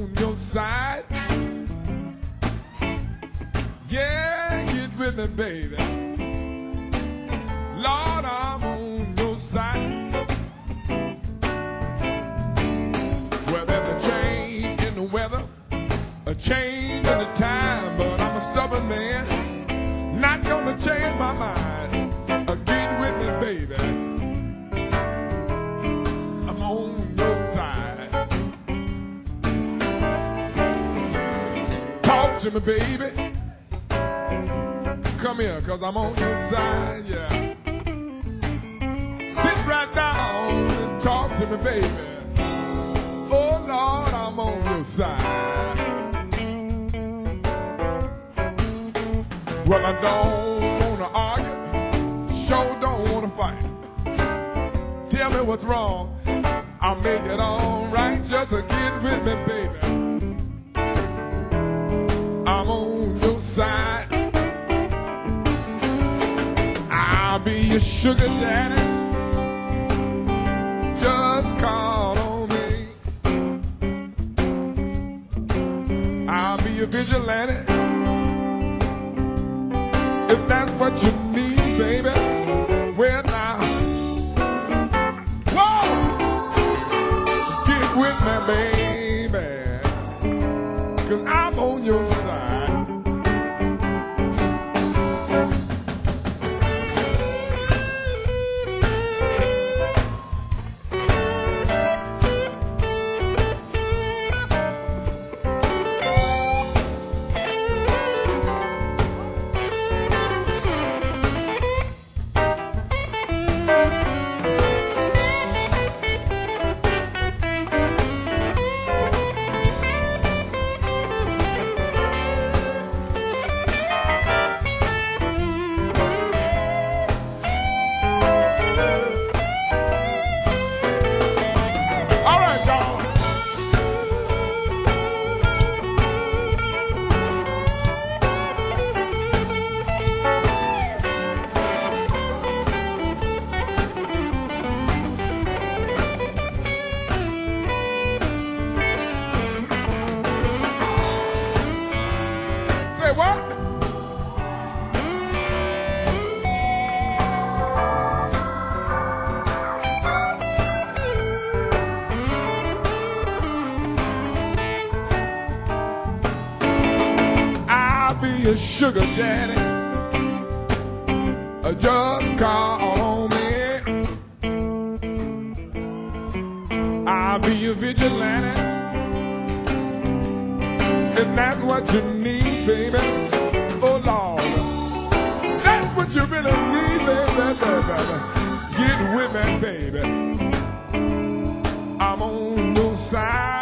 on your side. Yeah, get with me, baby. Lord, I'm on your side. Well, there's a change in the weather, a change in the time, but I'm a stubborn man, not gonna change my mind. Get with me, baby. I'm on your side. Talk to me, baby. Come here, cause I'm on your side, yeah. Sit right down and talk to me, baby. Oh, Lord, I'm on your side. Well, I don't wanna argue, sure don't wanna fight. Tell me what's wrong, I'll make it all right. Just get with me, baby. I'm on your side. I'll be your sugar daddy. Just call on me. I'll be your vigilante. If that's what you need, baby. Well, now, whoa! Get with me, baby. Cause I'm on your side. Your sugar daddy, just call on me. I'll be your vigilante. If that's what you need, baby. Oh Lord, that's what you really need, baby. Get with me, baby. I'm on your side.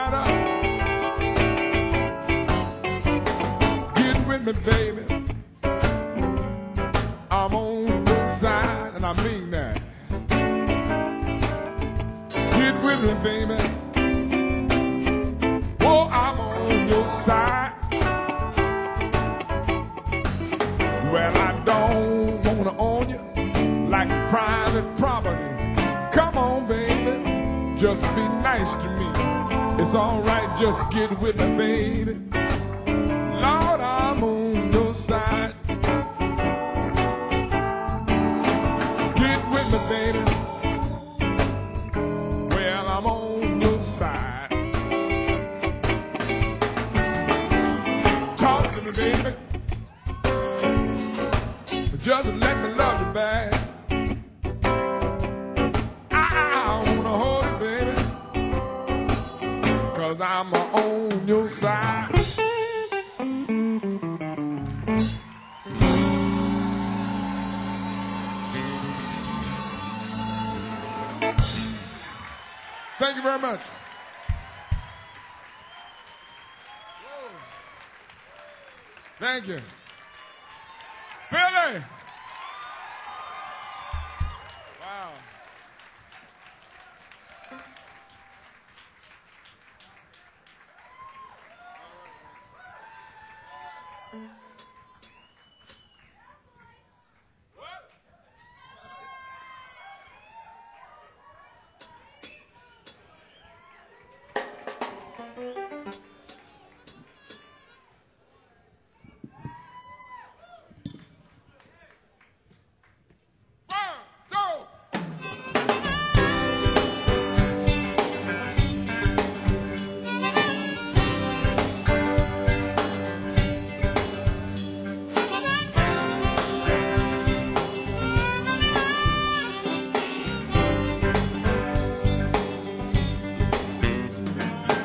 Me, baby, I'm on your side, and I mean that. Get with me, baby. Oh, I'm on your side. Well, I don't wanna own you like private property. Come on, baby, just be nice to me. It's all right, just get with me, baby. Lord, I'm on your side. Get with me, baby. Well, I'm on your side. Talk to me, baby. Just let me love you back. I wanna hold you, baby. Cause I'm on your side. Thank you very much. Whoa. Thank you. Philly. Wow.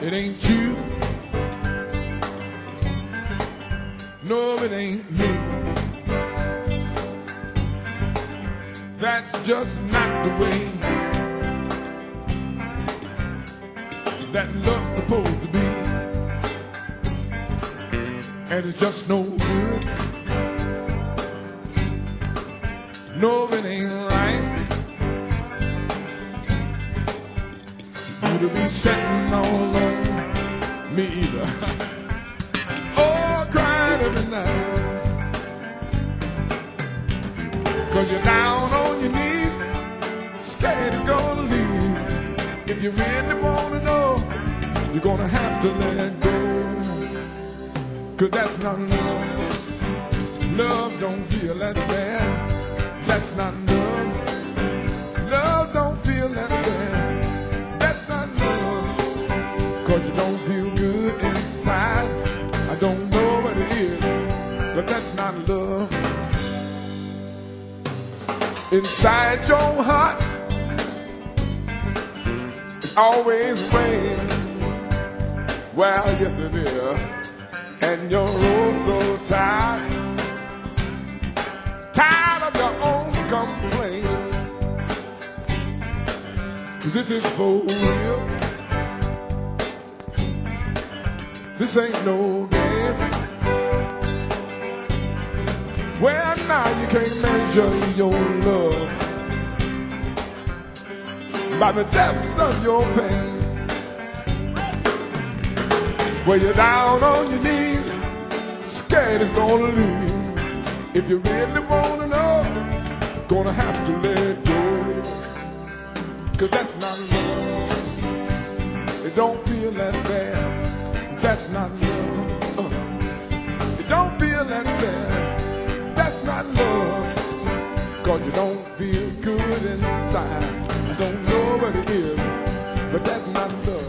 It ain't you. No, it ain't me. That's just not the way that love's supposed to be. And it's just no good. No, it ain't right. You to be sitting all alone, me either. Oh, crying every night. 'Cause you're down on your knees, scared it's gonna leave. If you really wanna know, you're gonna have to let go. 'Cause that's not love. Love don't feel that bad. That's not love. Love don't feel that sad. That's not love. 'Cause you don't feel good inside. I don't know what it is, but that's not love. Inside your heart, it's always raining. Well, yes it is. And you're oh so tired. Tired of your own complaining. This is for real. This ain't no game. Well, now you can't measure your love by the depths of your pain. Well, you're down on your knees, scared it's gonna leave. If you really wanna know, gonna have to let go. 'Cause that's not love. It don't feel that bad. That's not love. It don't feel that sad. That's not love. 'Cause you don't feel good inside. I don't know what it is, but that's not love.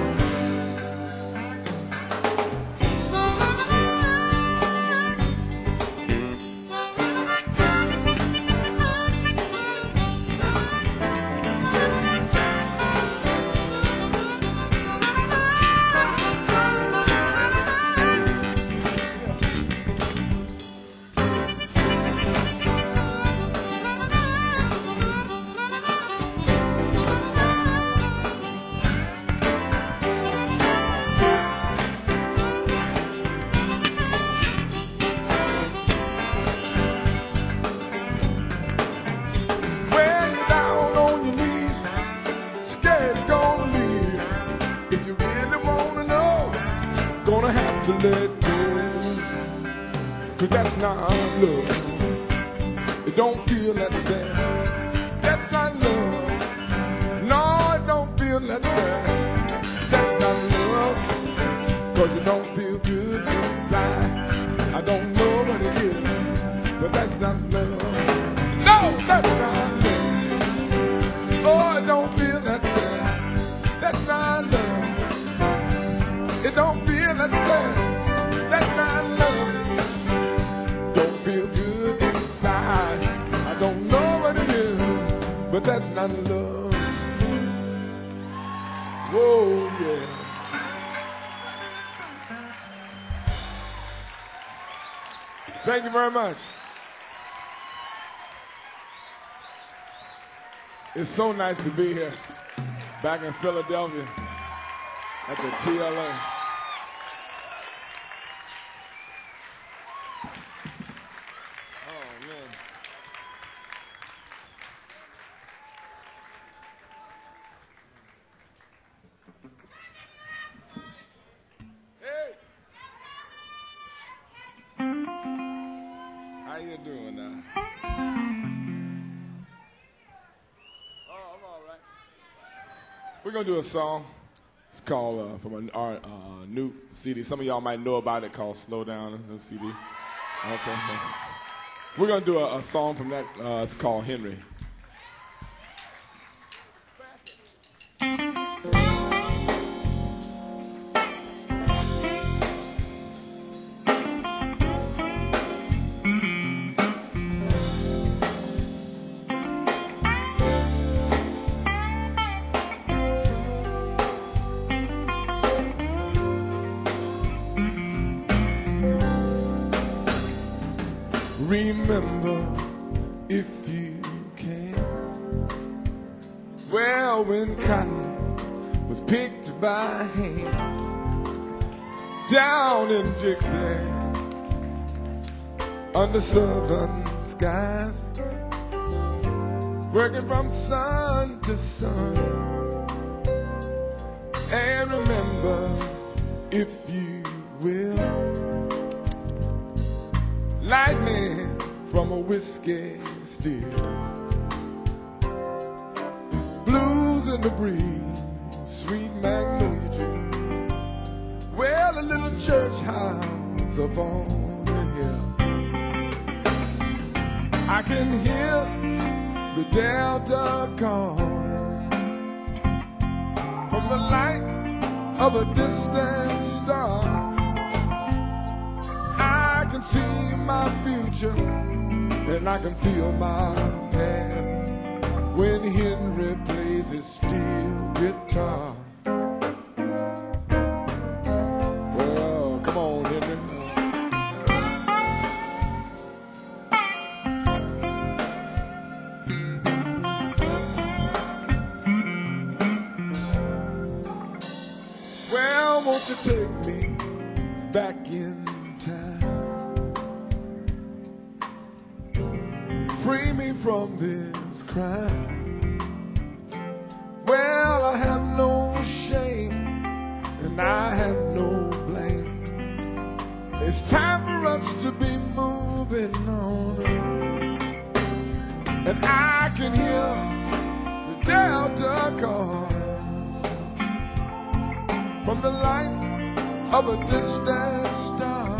To let go, 'cause that's not love. It don't feel that sad. That's not love. No, it don't feel that sad. That's not love. 'Cause you don't feel good inside. I don't know what it is, but that's not love. No, that's not love. Oh, it don't feel that sad. That's not love. It don't feel that sad. That's not love. Don't feel good inside. I don't know what it is, but that's not love. Whoa, yeah. Thank you very much. It's so nice to be here, back in Philadelphia, at the TLA. How you doing now? Oh, I'm all right. We're going to do a song. It's called, from our new CD. Some of y'all might know about it, called Slow Down, a new CD. Okay. We're going to do a song from that. It's called Henry. remember if you can. Well, when cotton was picked by hand down in Dixie under southern skies, working from sun to sun. And remember, if you will, lightning from a whiskey still, blues in the breeze, sweet magnolia tree, well, a little church house up on the hill. I can hear the Delta calling from the light of a distant star. I can see my future and I can feel my past when Henry plays his steel guitar. Well, come on, Henry. Well, won't you take me back in time? Free me from this crime. Well, I have no shame and I have no blame. It's time for us to be moving on. And I can hear the Delta call from the light of a distant star.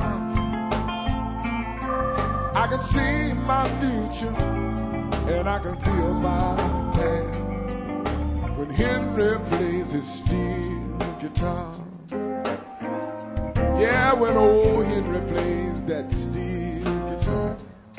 I can see my future and I can feel my past when Henry plays his steel guitar. Yeah, when old Henry plays that steel guitar.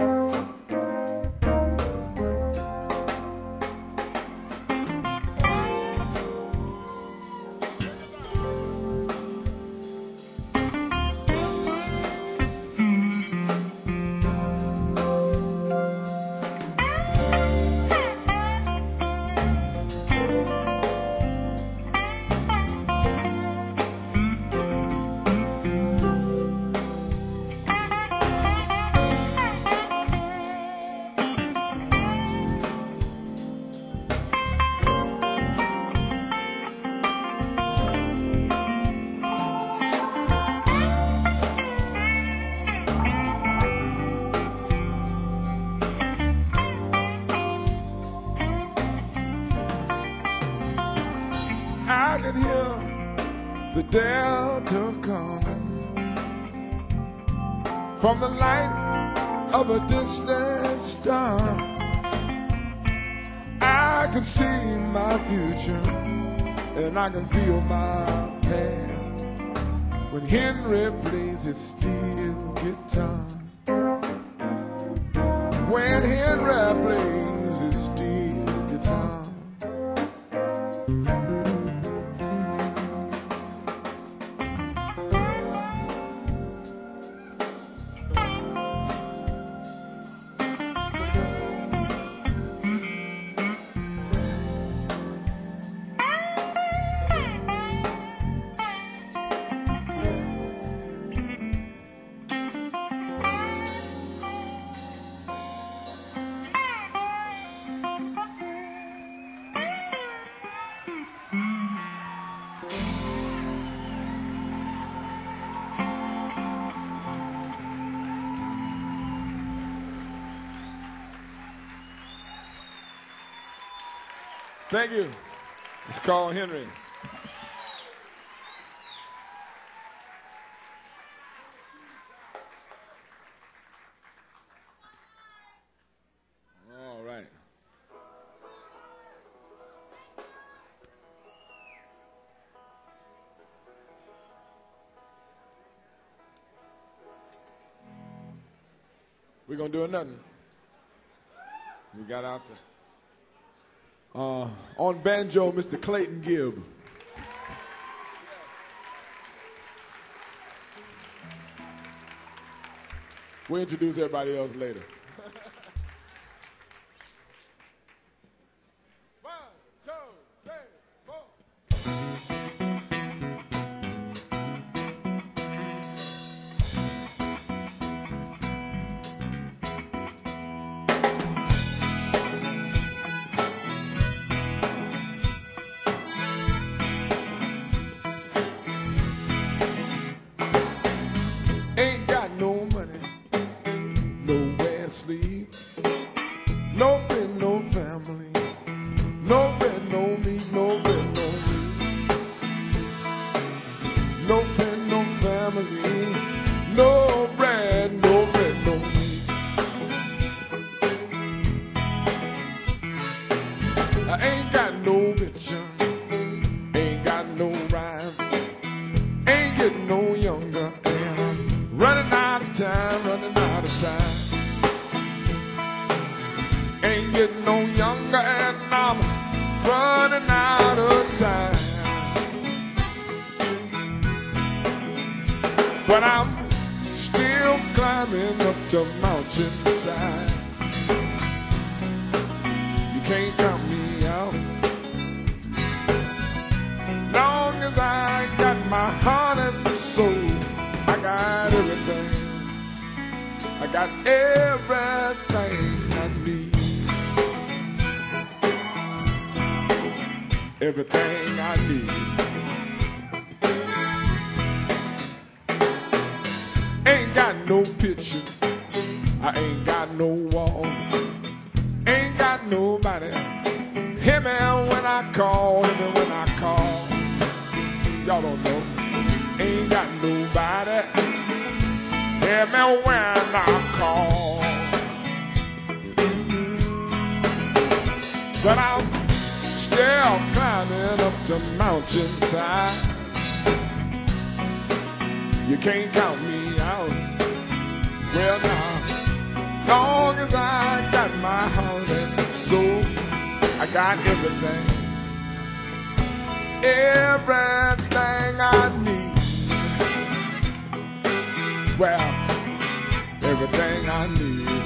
I can hear the Delta calling from the light of a distant star. I can see my future and I can feel my past when Henry plays his steel guitar. When Henry plays his steel guitar. Thank you. It's Carl Henry. All right. We're going to do another. We got out there. On banjo, Mr. Clayton Gibb. We'll introduce everybody else later. getting no younger, and I'm running out of time, running out of time. Ain't getting no younger, and I'm running out of time. But I'm still climbing up the mountainside. You can't count me out. Long as I got my heart and soul, I got everything. I got everything I need. Everything I need. Ain't got no pictures, I ain't got no walls, ain't got nobody. Hear me when I call, hear me when I call. Y'all don't know. Ain't got nobody. Hear me when I call. But I'm still climbing up the mountainside. You can't count me out. Well now, long as I got my heart and soul, I got everything. Everything I need. Well, everything I need.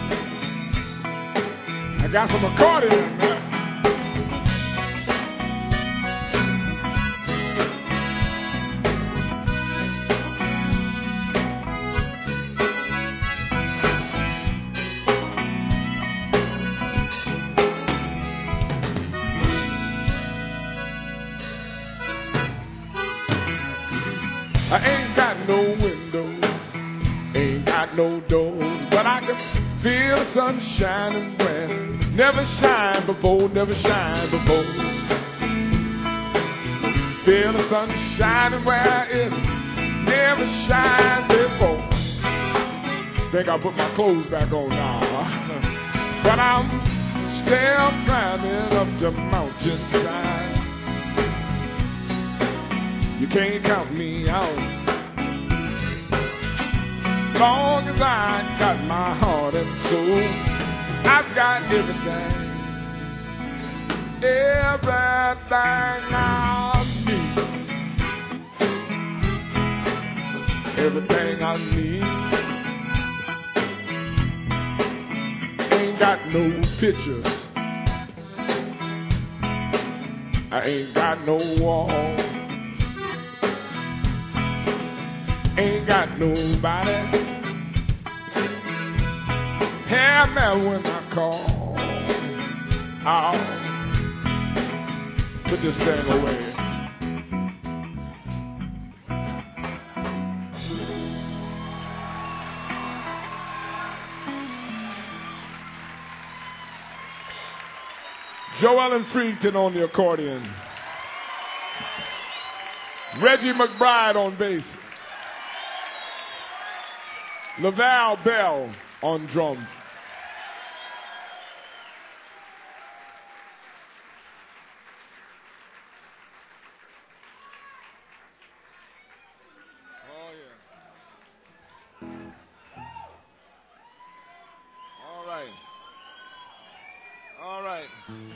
I got some accordion, man. I ain't got no windows, ain't got no doors, but I can feel the sun shining west. Never shine before, never shine before. Feel the sun shining where it's never shined before. Think I'll put my clothes back on now. But I'm still climbing up the mountainside. You can't count me out. Long as I got my heart and soul, I've got everything. Everything I need. Everything I need. Ain't got no pictures. I ain't got no wall. Ain't got nobody. Hear me when I call. I'll put this thing away. Joellen Freedton on the accordion. Reggie McBride on bass. Laval Bell on drums. Oh, yeah. All right. All right.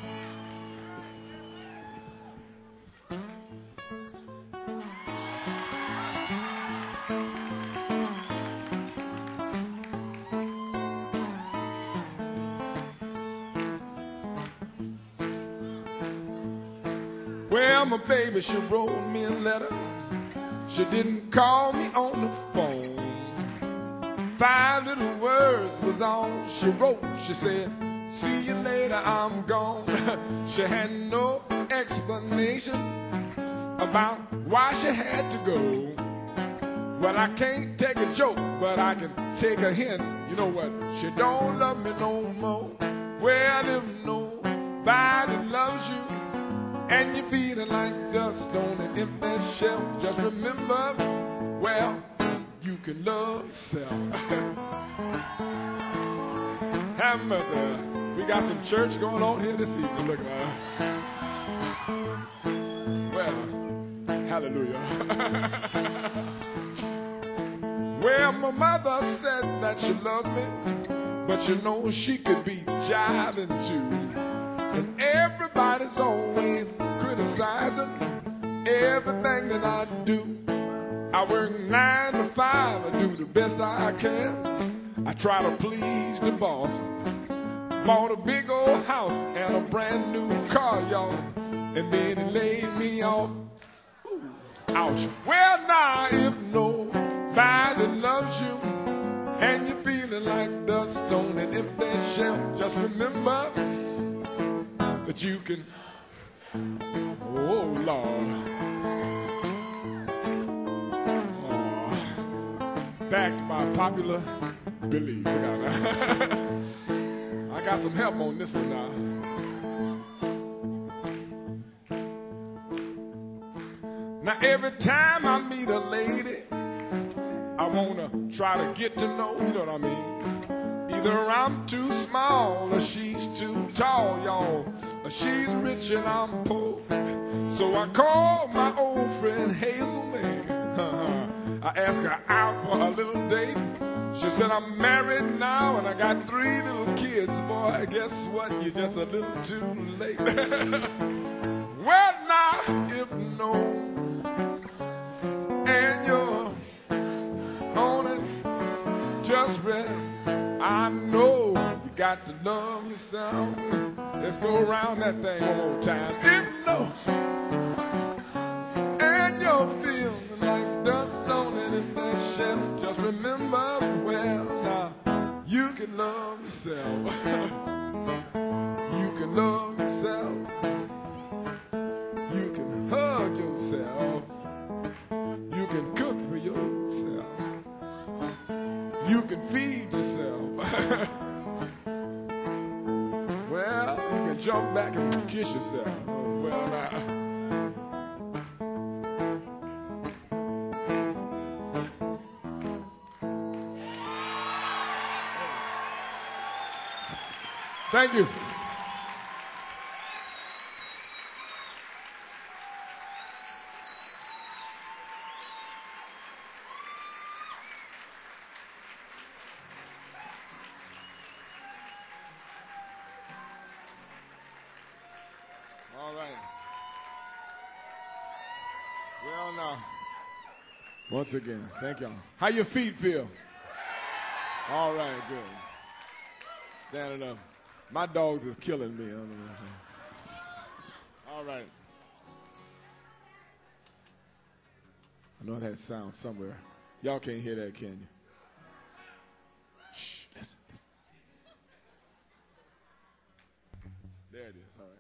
Well, my baby, she wrote me a letter. She didn't call me on the phone. 5 little words was all she wrote. She said, see you later, I'm gone. She had no explanation about why she had to go. Well, I can't take a joke, but I can take a hint. You know what? She don't love me no more. Well, if nobody loves you, and you're feeling like dust on an empty shell, just remember, well, you can love yourself. Have mercy. We got some church going on here this evening. Look at that. Well, Hallelujah. Well, my mother said that she loved me, but you know she could be jiving too. And everybody's always criticizing everything that I do. I work 9 to 5, I do the best I can. I try to please the boss. Bought a big old house and a brand new car, y'all. And then he laid me off. Ooh, ouch. Well, now, if nobody loves you and you're feeling like dust on an empty shell, just remember that you can. Oh, Lord. Oh, backed by popular belief. I got some help on this one now. Now every time I meet a lady, I wanna try to get to know, you know what I mean? Either I'm too small or she's too tall, y'all. Or she's rich and I'm poor. So I call my old friend Hazel May. I asked her out for a little date. She said, I'm married now and I got 3 little kids. Boy, guess what? You're just a little too late. Well, now, if no, and you're on it, just ready. I know you got to love yourself. Let's go around that thing one more time. If no, and you're feeling like dust on it in that shell, just remember, well, now, you can love yourself. You can love yourself. You can hug yourself. You can cook for yourself. You can feed yourself. Well, you can jump back and kiss yourself. Well, now. Thank you. All right. Well, now, once again, thank y'all. How your feet feel? All right, good. Standing up. My dogs is killing me. All right. I know that sound somewhere. Y'all can't hear that, can you? Shh, listen. There it is, all right.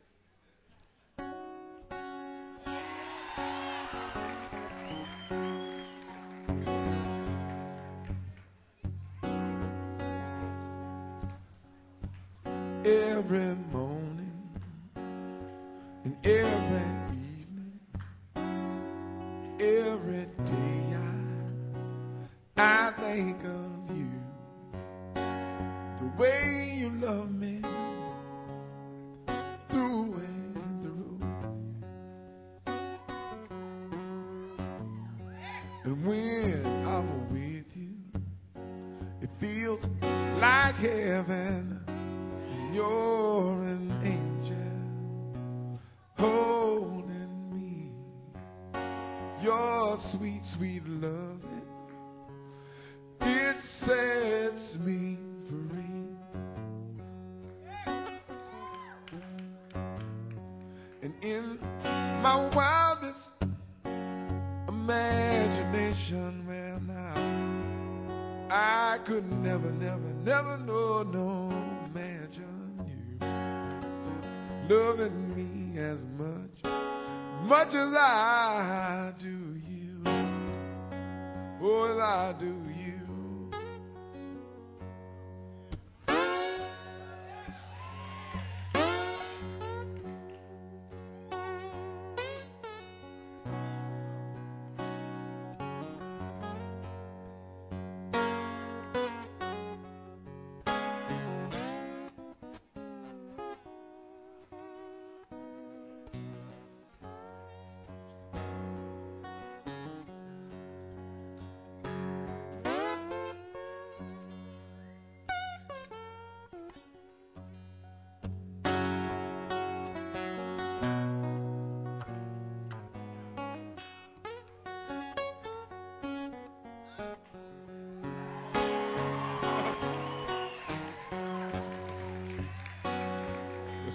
Every morning and every evening, every day I think of you, the way you love me through and through. And when I'm with you, it feels like heaven. You're an angel holding me. Your sweet, sweet loving, it sets me free. And in my wildest imagination, man, I could never, never, never no imagine loving me as much as I do you. Oh, as I do you.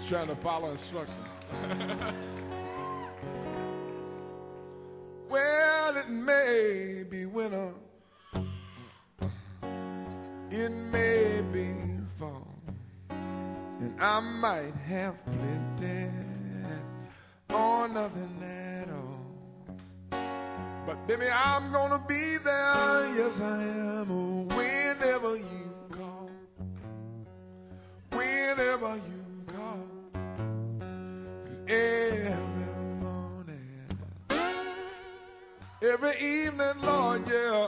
trying to follow instructions. Well, it may be winter, it may be fall, and I might have plenty or nothing at all. But baby, I'm gonna be there, yes I am, whenever you call, whenever you call. 'Cause every morning, every evening, Lord, yeah,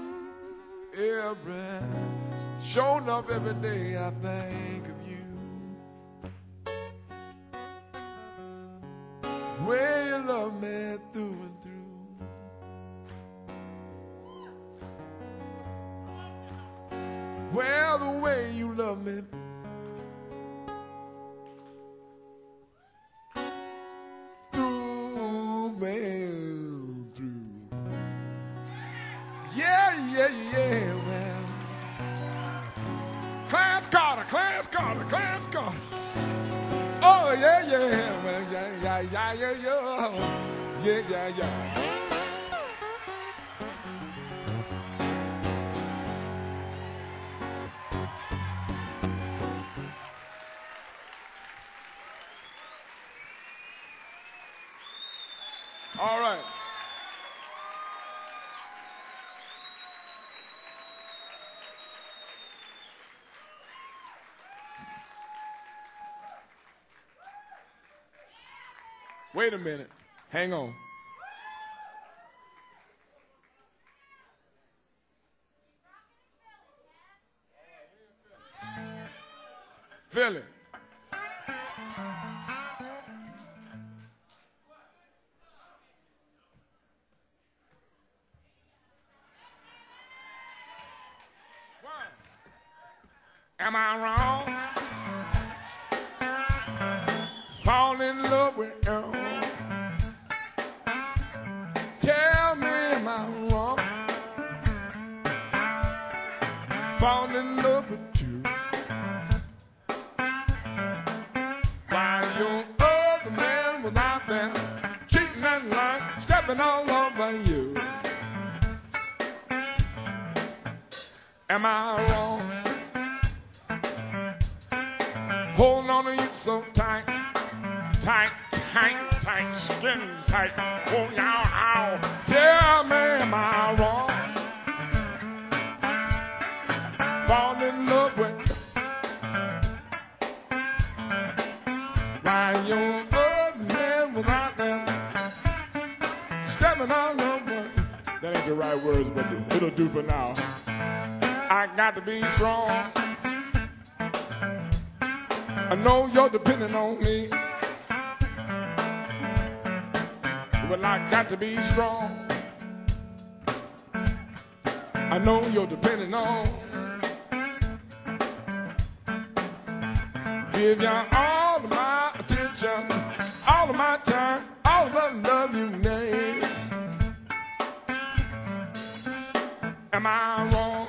showing up every day, I think of you. Way you love me through and through. Well, the way you love me. Yeah, well. Clarence Carter. Oh, yeah, well, yeah. All right. Wait a minute. Hang on. Feel it. Am I wrong? Fall in love with you. Tell me, am I wrong? Fall in love with you. While your other man was out there cheating and lying, stepping all over you. Am I wrong? Holding on to you so tight, skin tight. Oh, yeah, tell me, am I wrong? Fall in love with you. While your other man was out there stepping all over you. That ain't the right words, but it'll do for now. I got to be strong. I know you're depending on me. Well, I got to be strong. I know you're depending on. Give you all of my attention, all of my time, all of the love you need. Am I wrong?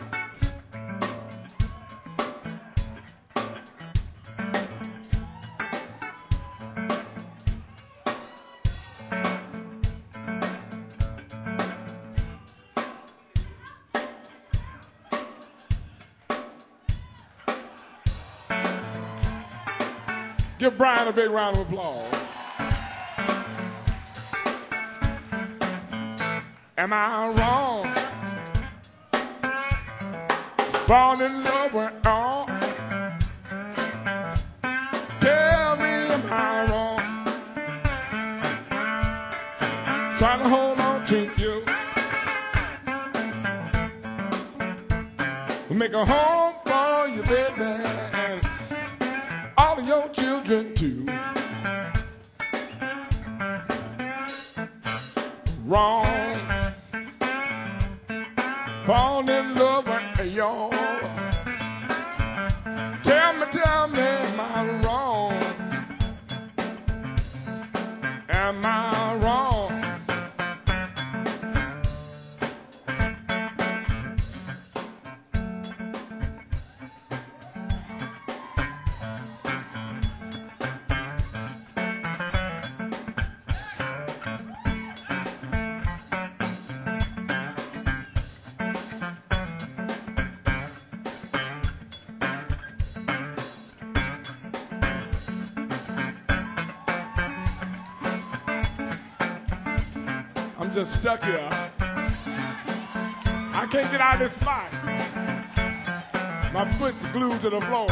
Give Brian a big round of applause. Am I wrong? Fall in love with all. Tell me, am I wrong? Trying to hold on to you. Make a home for you, baby. All of your children too. Wrong. Fall in love with y'all. Tell me, am I wrong? Am I wrong? just stuck here. I can't get out of this spot. My foot's glued to the floor.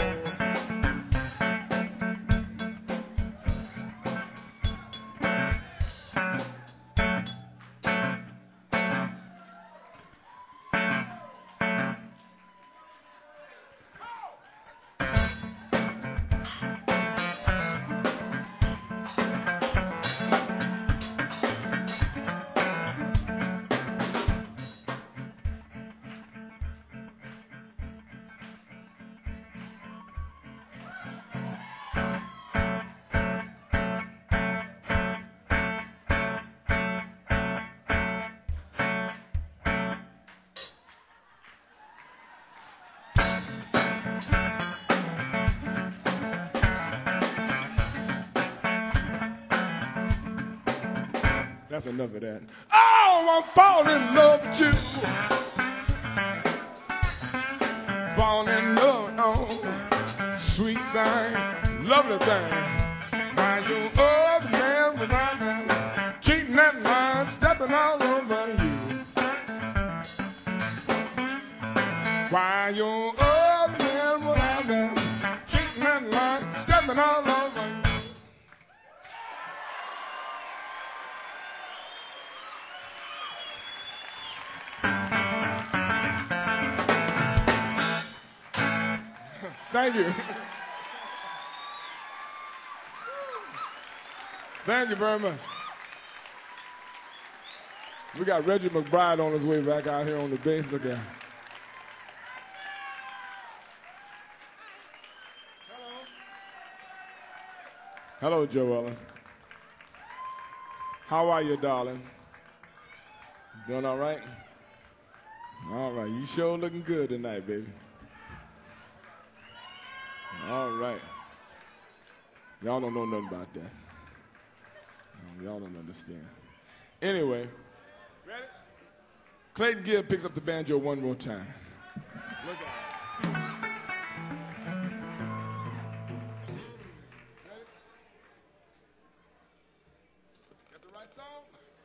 That's enough of that. Oh, I'm falling in love with you. Falling in love, oh, sweet thing, lovely thing. Why you other man without that, cheating and lying, stepping all over you. Why you other man without that, cheating and lying, stepping all over you. Thank you. Thank you very much. We got Reggie McBride on his way back out here on the bass. Look at him. Hello, Joellen. How are you, darling? Doing all right? All right. You sure looking good tonight, baby. All right. Y'all don't know nothing about that. Y'all don't understand. Anyway, ready? Clayton Gibb picks up the banjo one more time. Look at it. Ready? Got the right song?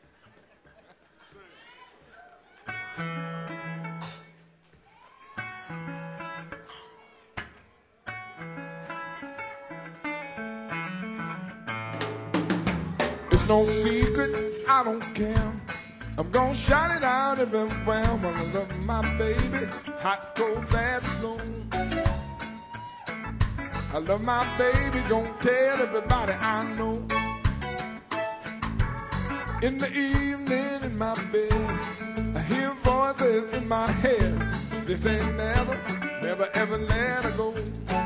It's no secret, I don't care. I'm gonna shout it out everywhere. I'm gonna love my baby, hot, cold, bad, slow. I love my baby, gonna tell everybody I know. In the evening in my bed, I hear voices in my head. They say never, never ever let her go.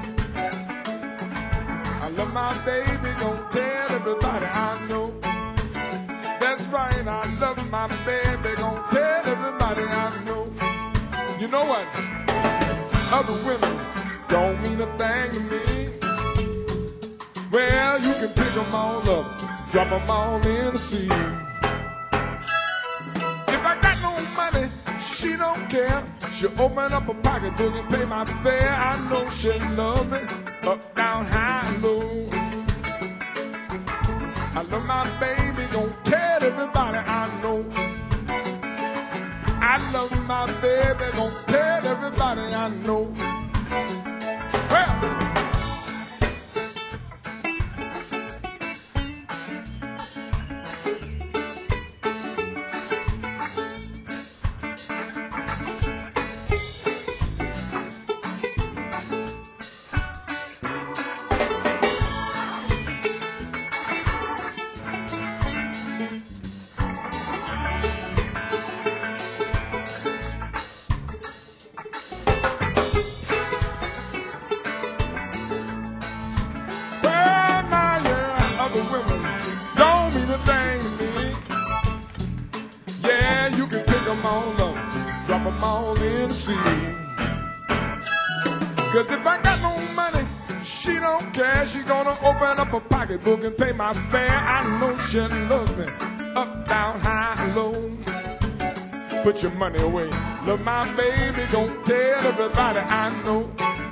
I love my baby, gonna tell everybody I know. That's right, I love my baby, gonna tell everybody I know. You know what? Other women don't mean a thing to me. Well, you can pick them all up, drop them all in the sea. If I got no money, she don't care. She'll open up a pocketbook and pay my fare. I know she'll love me, up, down, high, and low. I love my baby, gonna tell everybody I know. I love my baby, gonna tell everybody I know. Well, drop them all in the sea. Cause if I got no money, she don't care. She gonna open up a pocketbook and pay my fare. I know she loves me, up, down, high, and low. Put your money away. Love my baby, gonna tell everybody I know.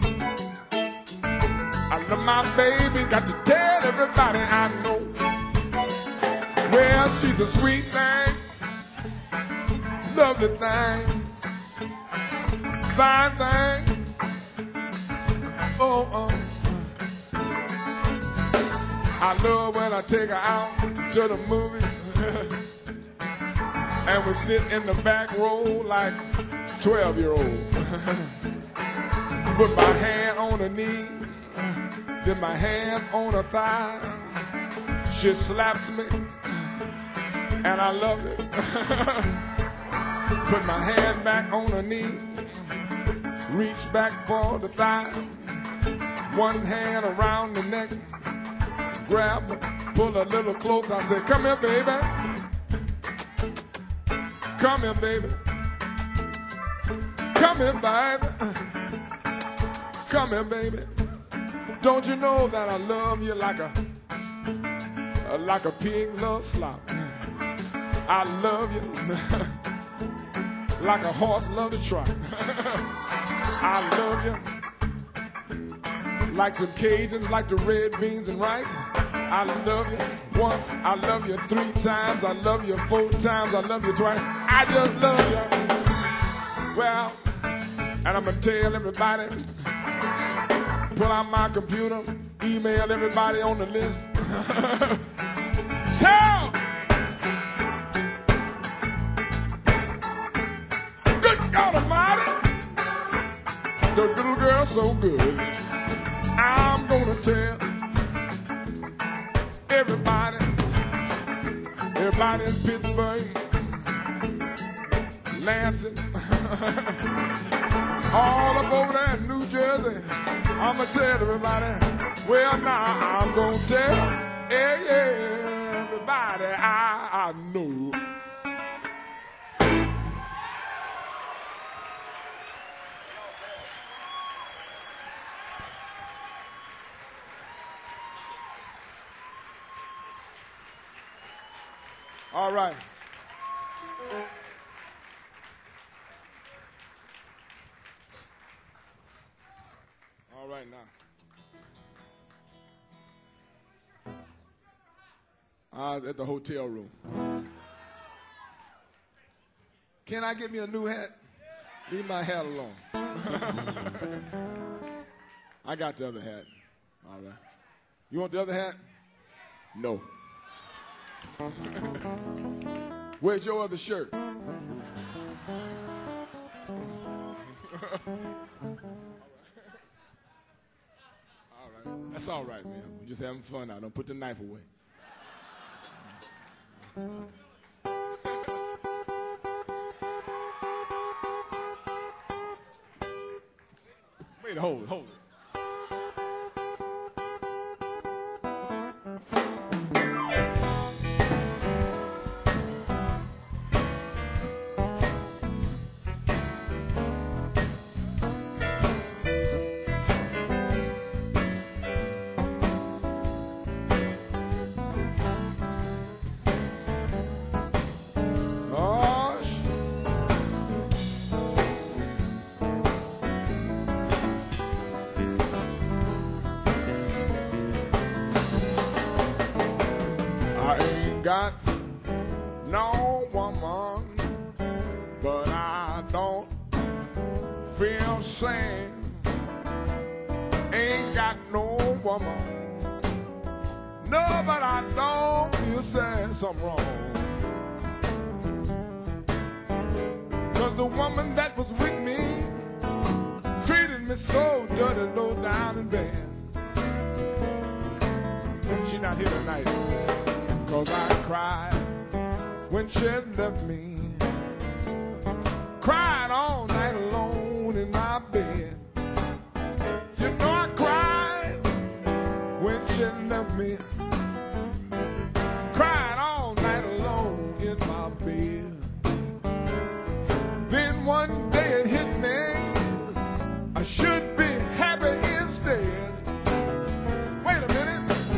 I love my baby, got to tell everybody I know. Well, she's a sweet thing, lovely thing, fine thing. Oh, I love when I take her out to the movies and we sit in the back row like 12-year-olds. Put my hand on her knee, then my hand on her thigh. She slaps me, and I love it. Put my hand back on her knee, reach back for the thigh. One hand around the neck, grab her, pull a little closer. I say, come here, baby. Come here, baby. Come here, baby. Come here, baby. Don't you know that I love you like a pig loves slop? I love you like a horse loves to trot. I love you like the Cajuns, like the red beans and rice. I love you once, I love you 3 times, I love you 4 times, I love you twice. I just love you. Well, and I'm gonna tell everybody, pull out my computer, email everybody on the list. Tell! Good God Almighty! The little girl's so good. I'm gonna tell everybody in Pittsburgh, Lansing, all up over there in New Jersey. I'm gonna tell everybody, well now I'm gonna tell everybody I know. All right. All right now. At the hotel room. Can I get me a new hat? Leave my hat alone. I got the other hat. All right. You want the other hat? No. Where's your other shirt? All right. That's all right, man. We're just having fun now. Don't put the knife away. Wait, hold it. Got no woman, but I don't feel shame. Ain't got no woman, no, but I don't feel sad, something wrong. 'Cause the woman that was with me treated me so dirty, low down and bad. She not here tonight. 'Cause I cried when she left me. Cried all night alone in my bed. You know I cried when she left me. Cried all night alone in my bed. Then one day it hit me, I should be happy instead. Wait a minute.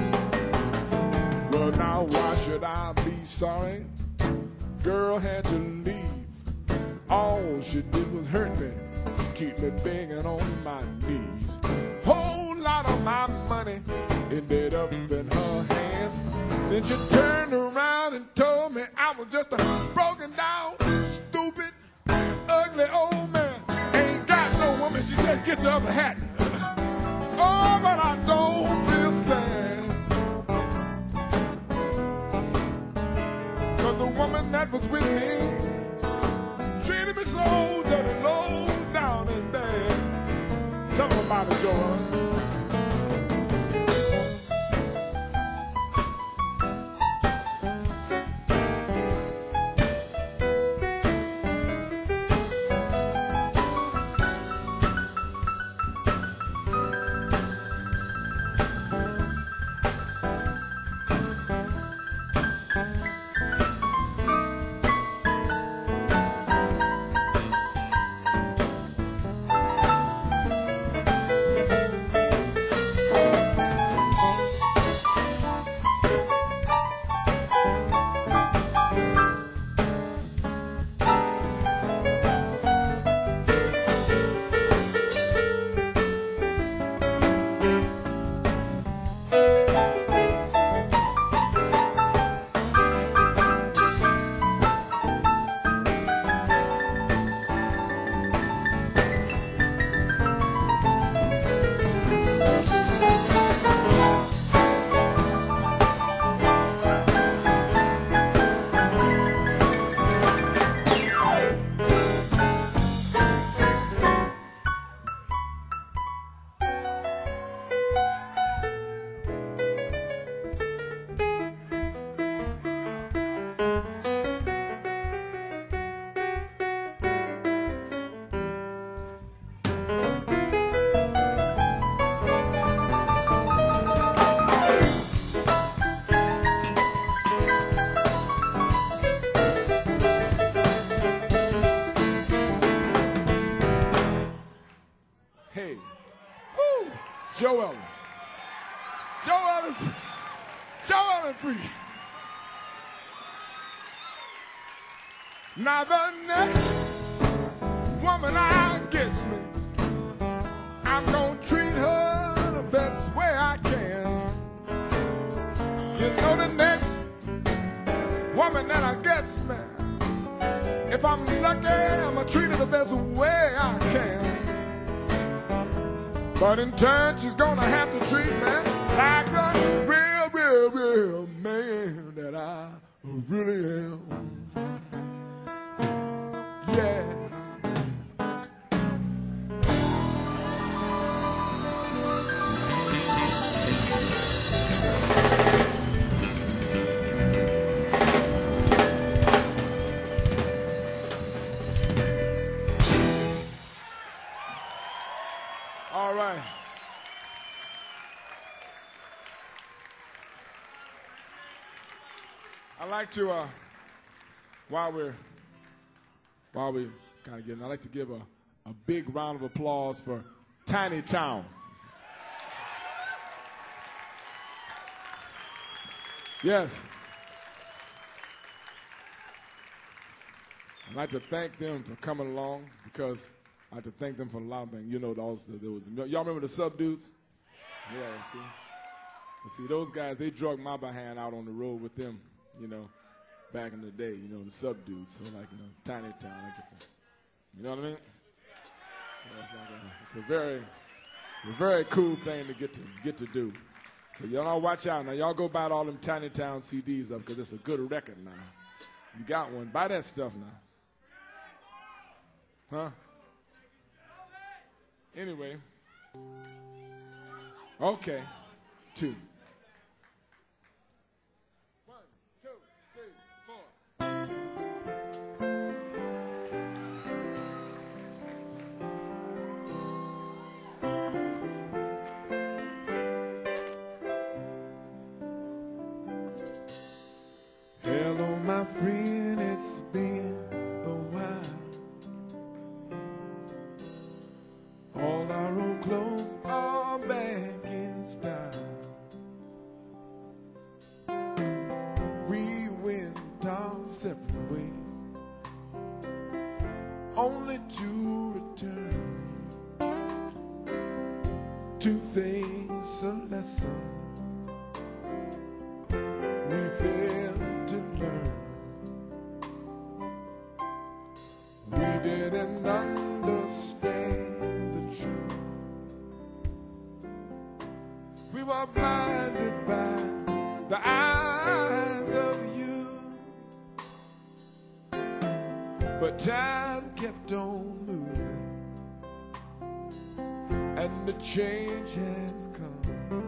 But now why should I be sorry? Girl had to leave. All she did was hurt me, keep me begging on my knees. Whole lot of my money ended up in her hands. Then she turned around and told me I was just a broken down, stupid of a hat. Oh, but I don't feel sad, 'cause the woman that was with me treated me so dirty, low down and bad. Tell them about it, Joe. Hey, woo, Joe Ellen. Joe Ellen Free. Now the next woman I gets me, I'm gonna treat her the best way I can. You know the next woman that I gets me, if I'm lucky, I'm gonna treat her the best way I can. But in turn, she's gonna have to treat me like the real, real, real man that I really am. Yeah. All right. I'd like to, while we kind of getting, I'd like to give a big round of applause for Tiny Town. Yes. I'd like to thank them for coming along, because I'd like to thank them for a lot of things. You know, y'all remember the Sub Dudes? Yeah, see, those guys, they drug my behind out on the road with them, you know, back in the day, you know, the Sub Dudes. So, like, you know, Tiny Town, you know what I mean? So it's a very cool thing to get to do. So y'all watch out now. Y'all go buy all them Tiny Town CDs up, because it's a good record now. You got one. Buy that stuff now. Huh? Anyway. Okay. 2. 1, 2, 3, 4. Hello, my friend, it's been a while. All our old clothes are back in style. We went our separate ways, only to return to face a lesson we failed to learn. We didn't understand the truth are blinded by the eyes of youth. But time kept on moving, and the change has come.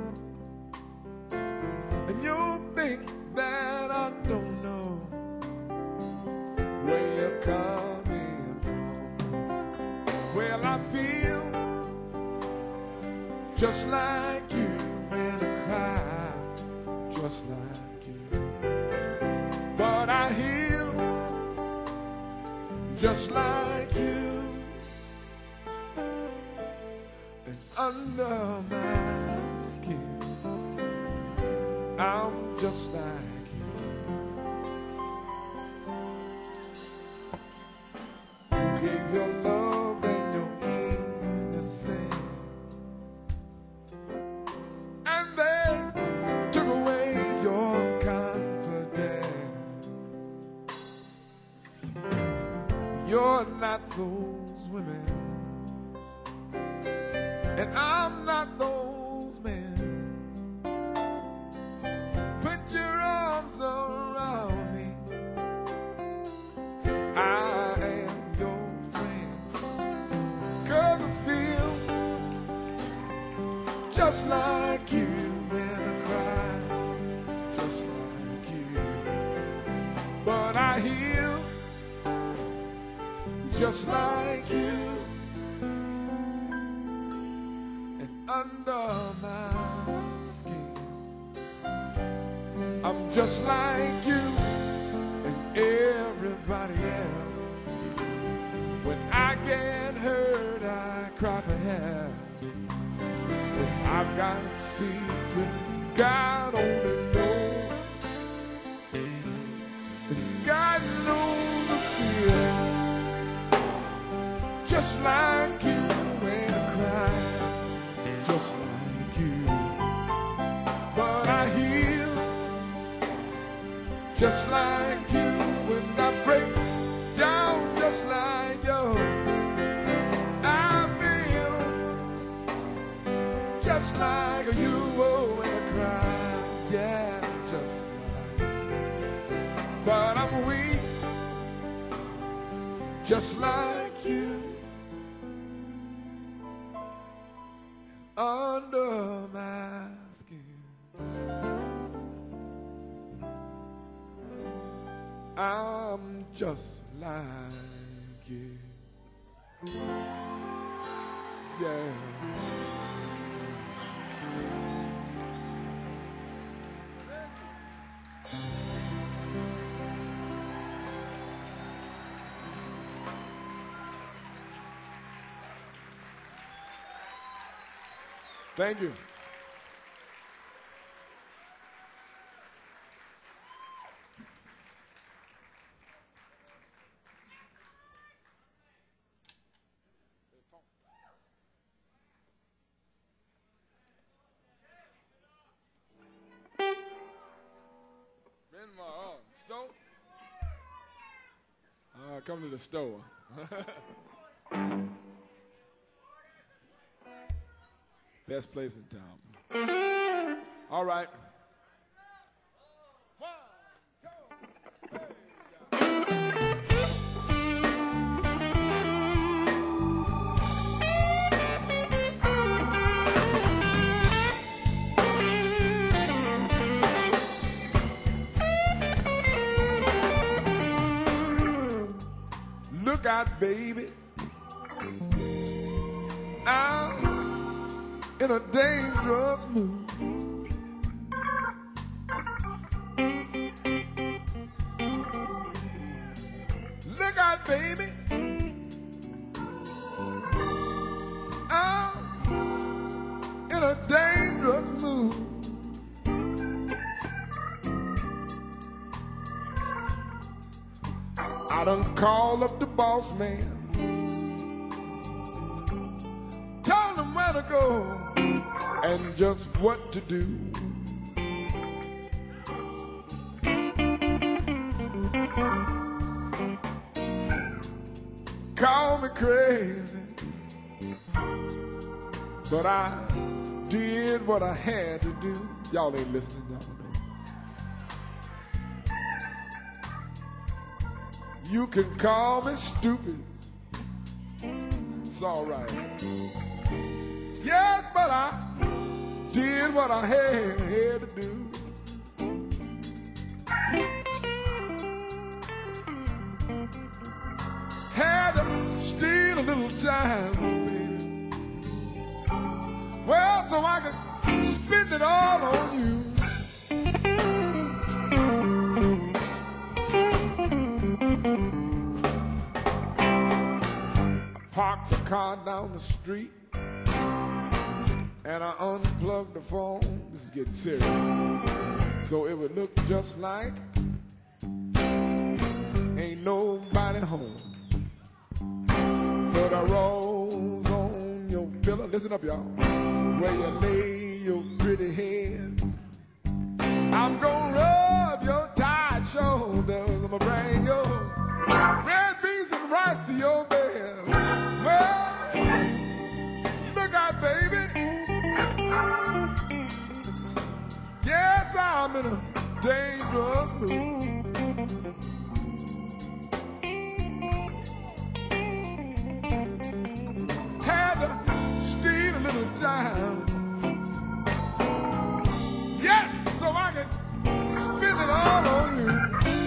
And you'll think that I don't know where you're coming from. Well, I feel just like you when I cry, just like you. But I heal just like you. And under my skin, I'm just like you. You gave your love and your innocence, and then took away your confidence. You're not those women, and I'm not those men. Put your arms around me, I am your friend. 'Cause I feel just like you when I cry, just like you. But I heal just like you. And under my skin, I'm just like you and everybody else. When I get hurt, I cry for help. And I've got secrets God only knows, and God knows the fear. Just like you when I cry, just like you. But I heal just like you when I break down, just like you. I feel just like you when I cry, yeah, just like. But I'm weak just like you. Under my skin, I'm just like you. Yeah. Thank you. Store? Come to the store. Best place in town. All right. Look out, baby. I'm in a dangerous mood. Look out, baby. I'm in a dangerous mood. I done called up the boss man, told him where to go and just what to do. Call me crazy, but I did what I had to do. Y'all ain't listening, y'all know. You can call me stupid. It's all right. Yes, but I did what I had to do. Had to steal a little time, baby. Well, so I could spend it all on you. Parked the car down the street and I unplugged the phone. This is getting serious. So it would look just like ain't nobody home. Put a rose on your pillow. Listen up, y'all. Where you lay your pretty head. I'm gonna rub your tired shoulders. I'm gonna bring your red beans and rice to your bed. Well, look out, baby. Yes, I'm in a dangerous mood. Had to steal a little time. Yes, so I can spend it all on you.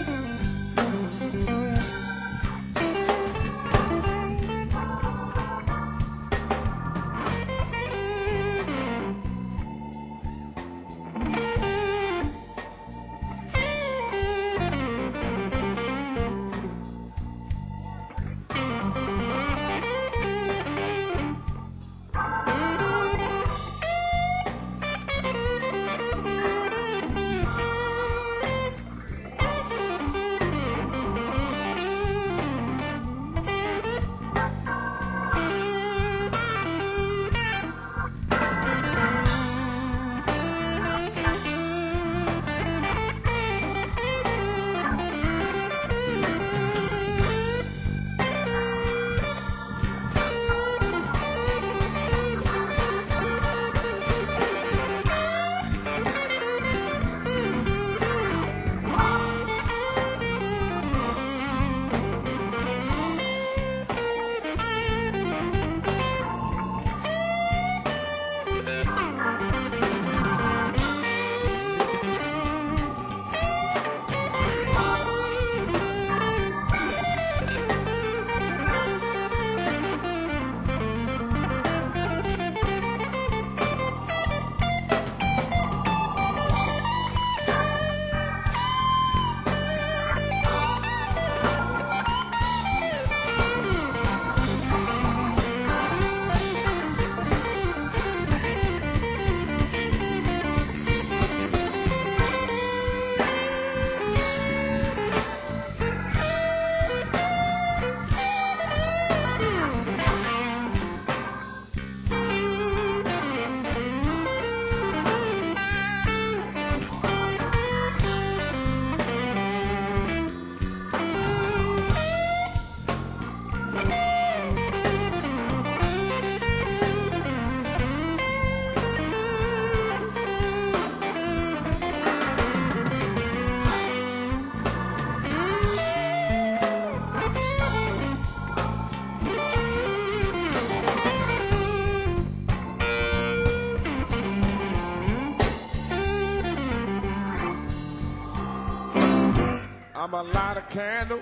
I'ma light a candle,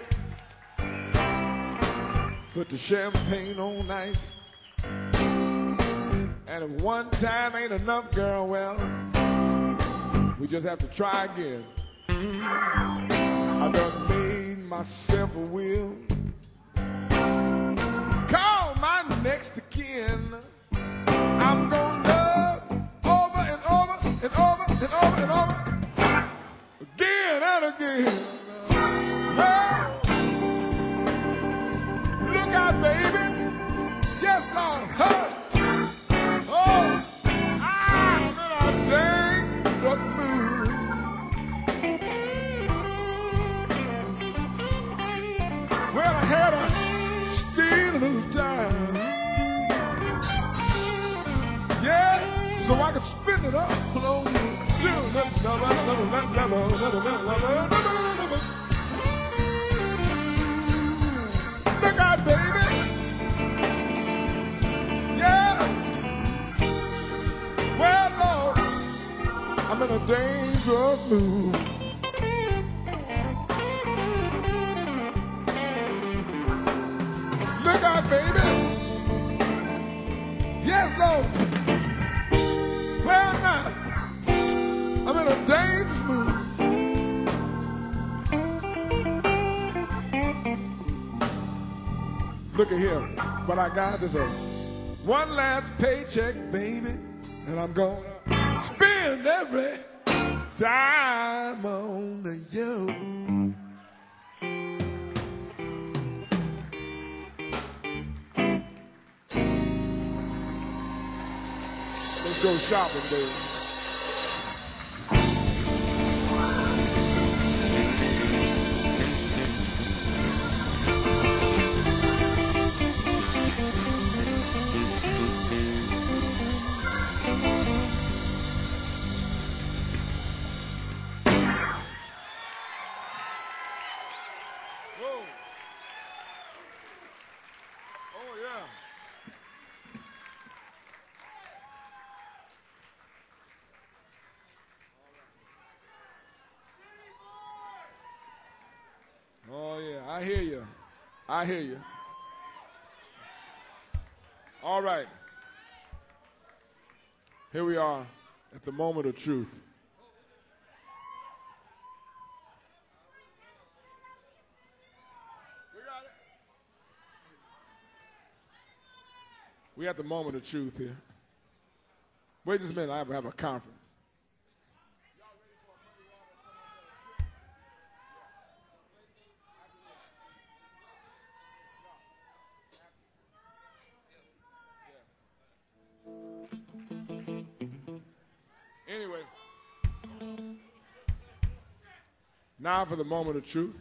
put the champagne on ice. And if one time ain't enough, girl, well, we just have to try again. I done made myself a will. Call my next of kin. I'm gonna love over and over and over and over and over again and again. Well, look out, baby. Yes, Lord. Huh? Oh, I'm in a dangerous mood. Well, I had to steal a little time. Yeah, so I can spin it all on you. Look out, baby. Yeah. Well, Lord, I'm in a dangerous mood. Look out, baby. Yes, Lord. Well, now, I'm in a dangerous mood. Look at here. What I got is a one last paycheck, baby, and I'm gonna spend every dime on you. Let's go shopping, baby. Whoa. Oh, yeah. Oh, yeah, I hear you. I hear you. All right. Here we are at the moment of truth. We got it. We at the moment of truth here. Wait just a minute, I have a conference. Anyway, now for the moment of truth.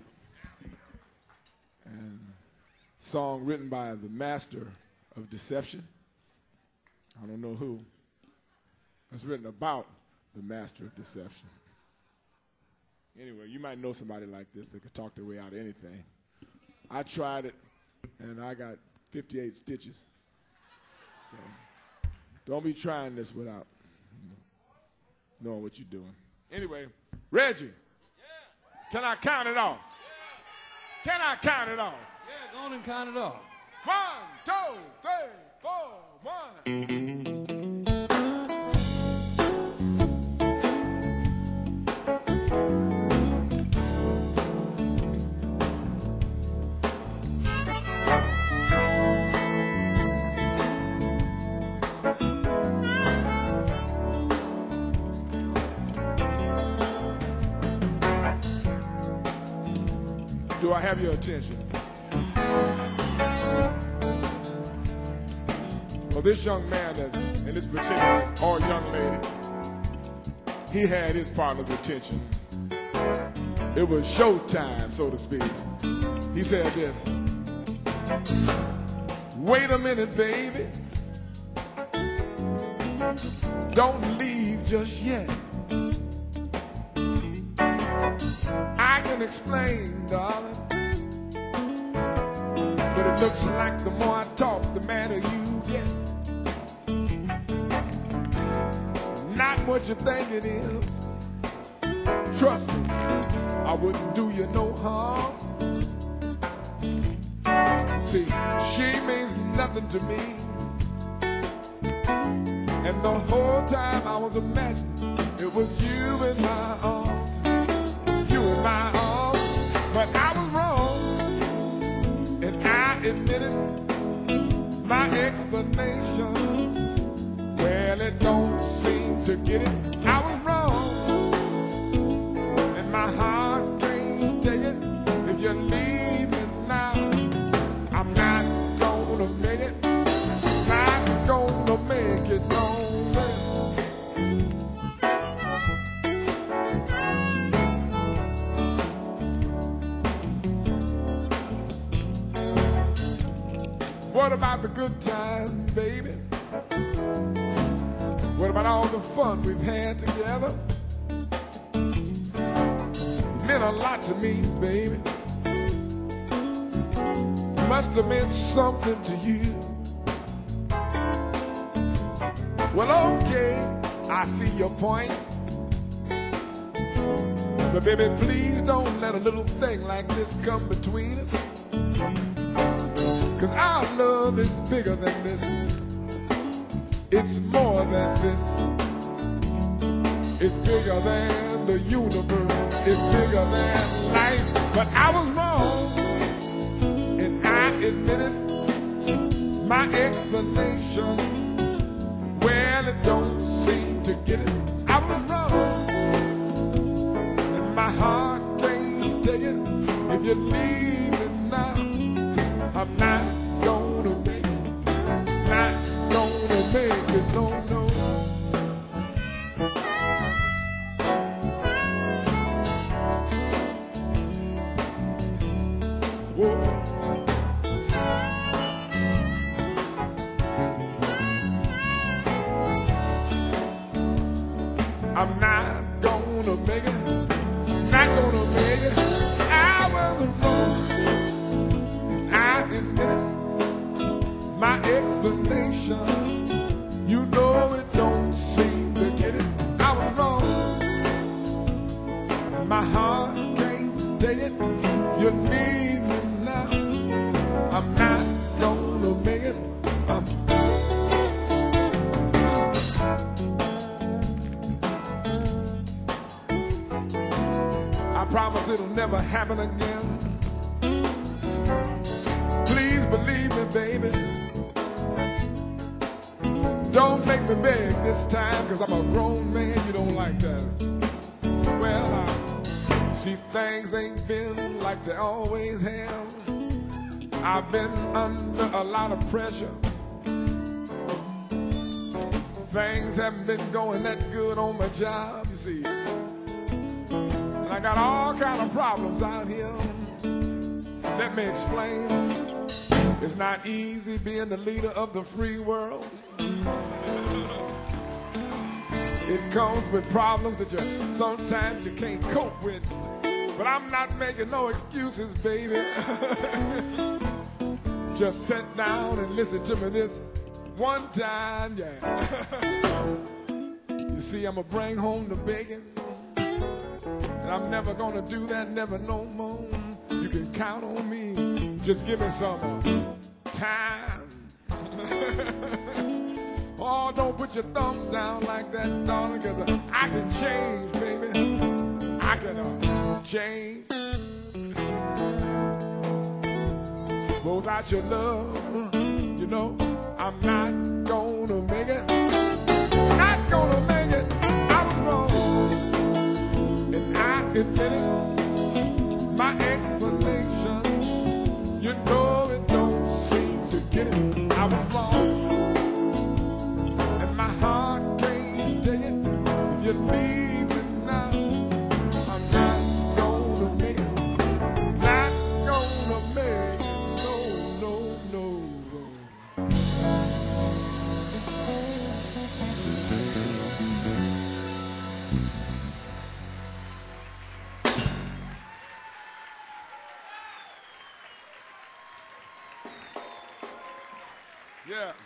And song written by the master of deception. I don't know who. It's written about the master of deception. Anyway, you might know somebody like this that could talk their way out of anything. I tried it, and I got 58 stitches. So don't be trying this without knowing what you're doing. Anyway, Reggie, can I count it off? Can I count it off? Yeah, go on and count it off. 1, 2, 3, 4, 1. Do I have your attention? Well, this young man and this particular or young lady, he had his partner's attention. It was showtime, so to speak. He said this: wait a minute, baby. Don't leave just yet. I can explain, darling. But it looks like the more I talk, the madder you get. It's not what you think it is. Trust me, I wouldn't do you no harm. See, she means nothing to me. And the whole time I was imagining it was you in my arms. You in my arms. But I was wrong. And I admitted my explanation. Well, it don't seem to get it. I was wrong. And my heart can't take it. If you leave me now, I'm not gonna make it. Not gonna make it, no. What about the good time, baby? What about all the fun we've had together? It meant a lot to me, baby. Must have meant something to you. Well, okay, I see your point. But baby, please don't let a little thing like this come between us. 'Cause our love is bigger than this. It's more than this. It's bigger than the universe. It's bigger than life. But I was wrong, and I admit it. My explanation, well, it don't seem to get it. I was wrong, and my heart can't take it. If you leave it now, I'm not gonna make it. Not gonna make it, no, no. Whoa. I'm not gonna make it, not gonna make it. I was wrong, and I admit it. My explanation, you know it don't seem to get it. I was wrong, and my heart can't take it. You need me now. I'm not gonna make it. I promise it'll never happen again. Please believe me, baby. Don't make me beg this time, 'cause I'm a grown man. You don't like that. Well, I see things ain't been like they always have. I've been under a lot of pressure. Things haven't been going that good on my job, you see. I got all kind of problems out here. Let me explain. It's not easy being the leader of the free world. It comes with problems that sometimes you can't cope with. But I'm not making no excuses, baby. Just sit down and listen to me this one time, yeah. You see, I'm gonna bring home the bacon. And I'm never gonna do that, never no more. You can count on me. Just give me some time. Oh, don't put your thumbs down like that, darling, 'cause I can change, baby. I can change. Without your love, you know, I'm not gonna make it. Not gonna make it. I was wrong, admit it. My explanation, you know it don't seem to get it. I was wrong, and my heart can't take it. If you leave it now, I'm not gonna make it. Not gonna make it. No, no, no, no. Yeah.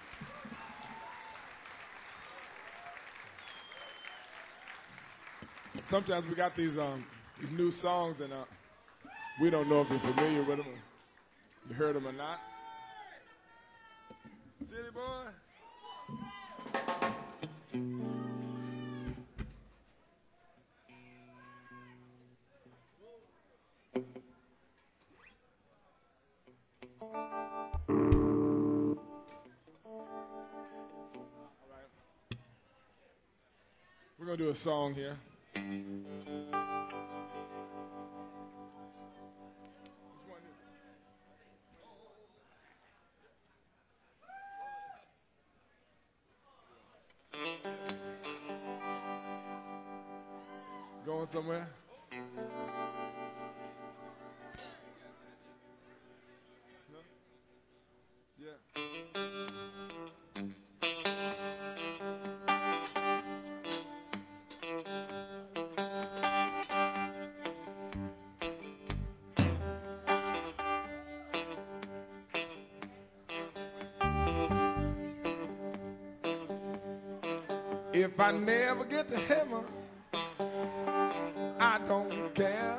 Sometimes we got these new songs and we don't know if you're familiar with them, or you heard them or not. City Boy. We're going to do a song here. Which one is it? Going somewhere? No? Yeah. If I never get to heaven, I don't care.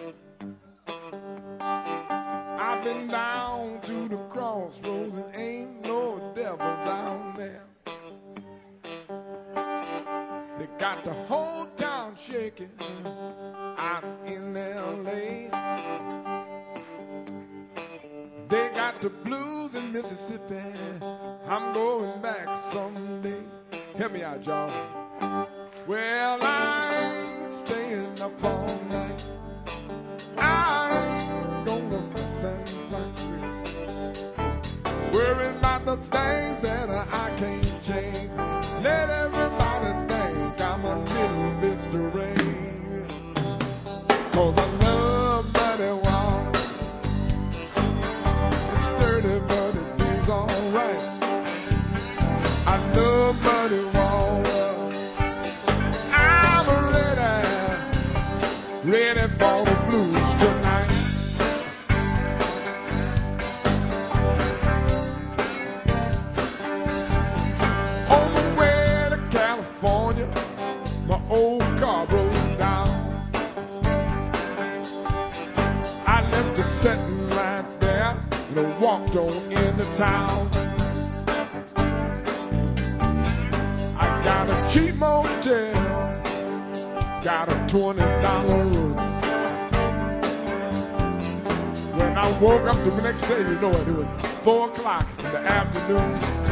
I've been down to the crossroads and ain't no devil down there. They got the whole town shaking out in L.A. They got the blues in Mississippi. I'm going back someday. Help me out, y'all. Well, I ain't staying up all night. I ain't gonna fuss and fight. Worrying about the things that I can't change. Let everybody think I'm a little bit strange. 'Cause I love Buddy Walk. It's sturdy, but it feels alright. I love Buddy Walk. I'm ready for the blues tonight. On the way to California, my old car broke down. I left it sitting right there and I walked on into town. I got a cheap motel, got a $20 room. When I woke up the next day, you know it was 4 o'clock in the afternoon.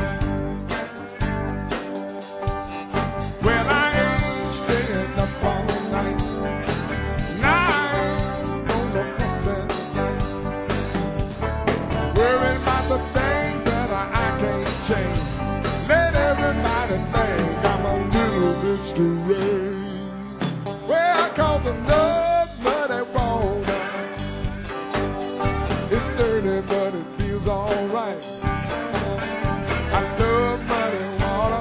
Well, I ain't staying up all night. Now I ain't gonna fuss and fight. Worrying about the things that I can't change. Let everybody think I'm a little bit strange. Well, 'cause I love Buddy Water. It's dirty, but it feels alright. I love Buddy Water.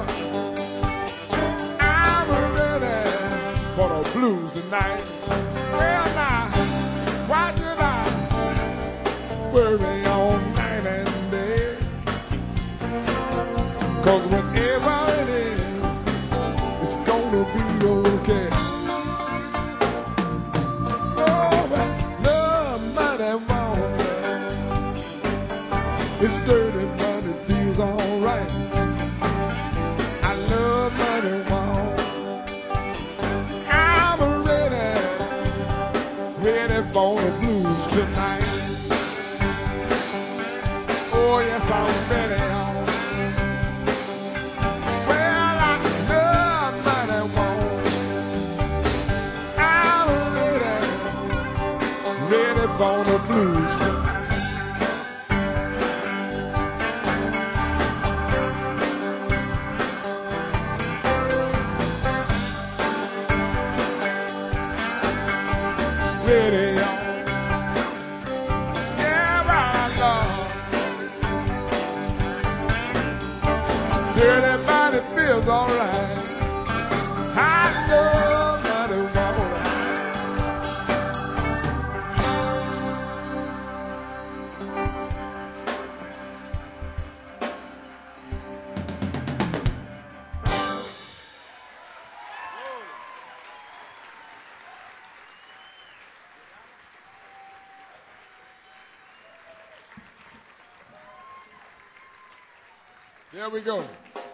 I'm ready for the blues tonight. Well, now, why should I worry all night and day? 'Cause whenever it is, it's gonna be okay. It's dirty, but it feels alright. I love Buddy Walk. I'm ready for the blues tonight. Oh yes, I'm ready. Well, I love Buddy Walk. I'm ready for the blues tonight. Ready, yeah, I love. Dirty body feels alright. I love Buddy Water. There we go.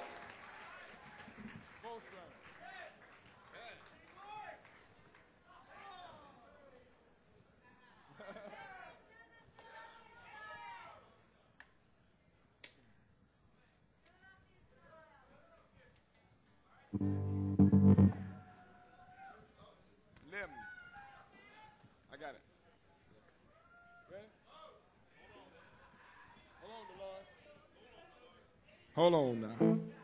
Lim. I got it. Ready? Hold on, Dolores. Hold on now.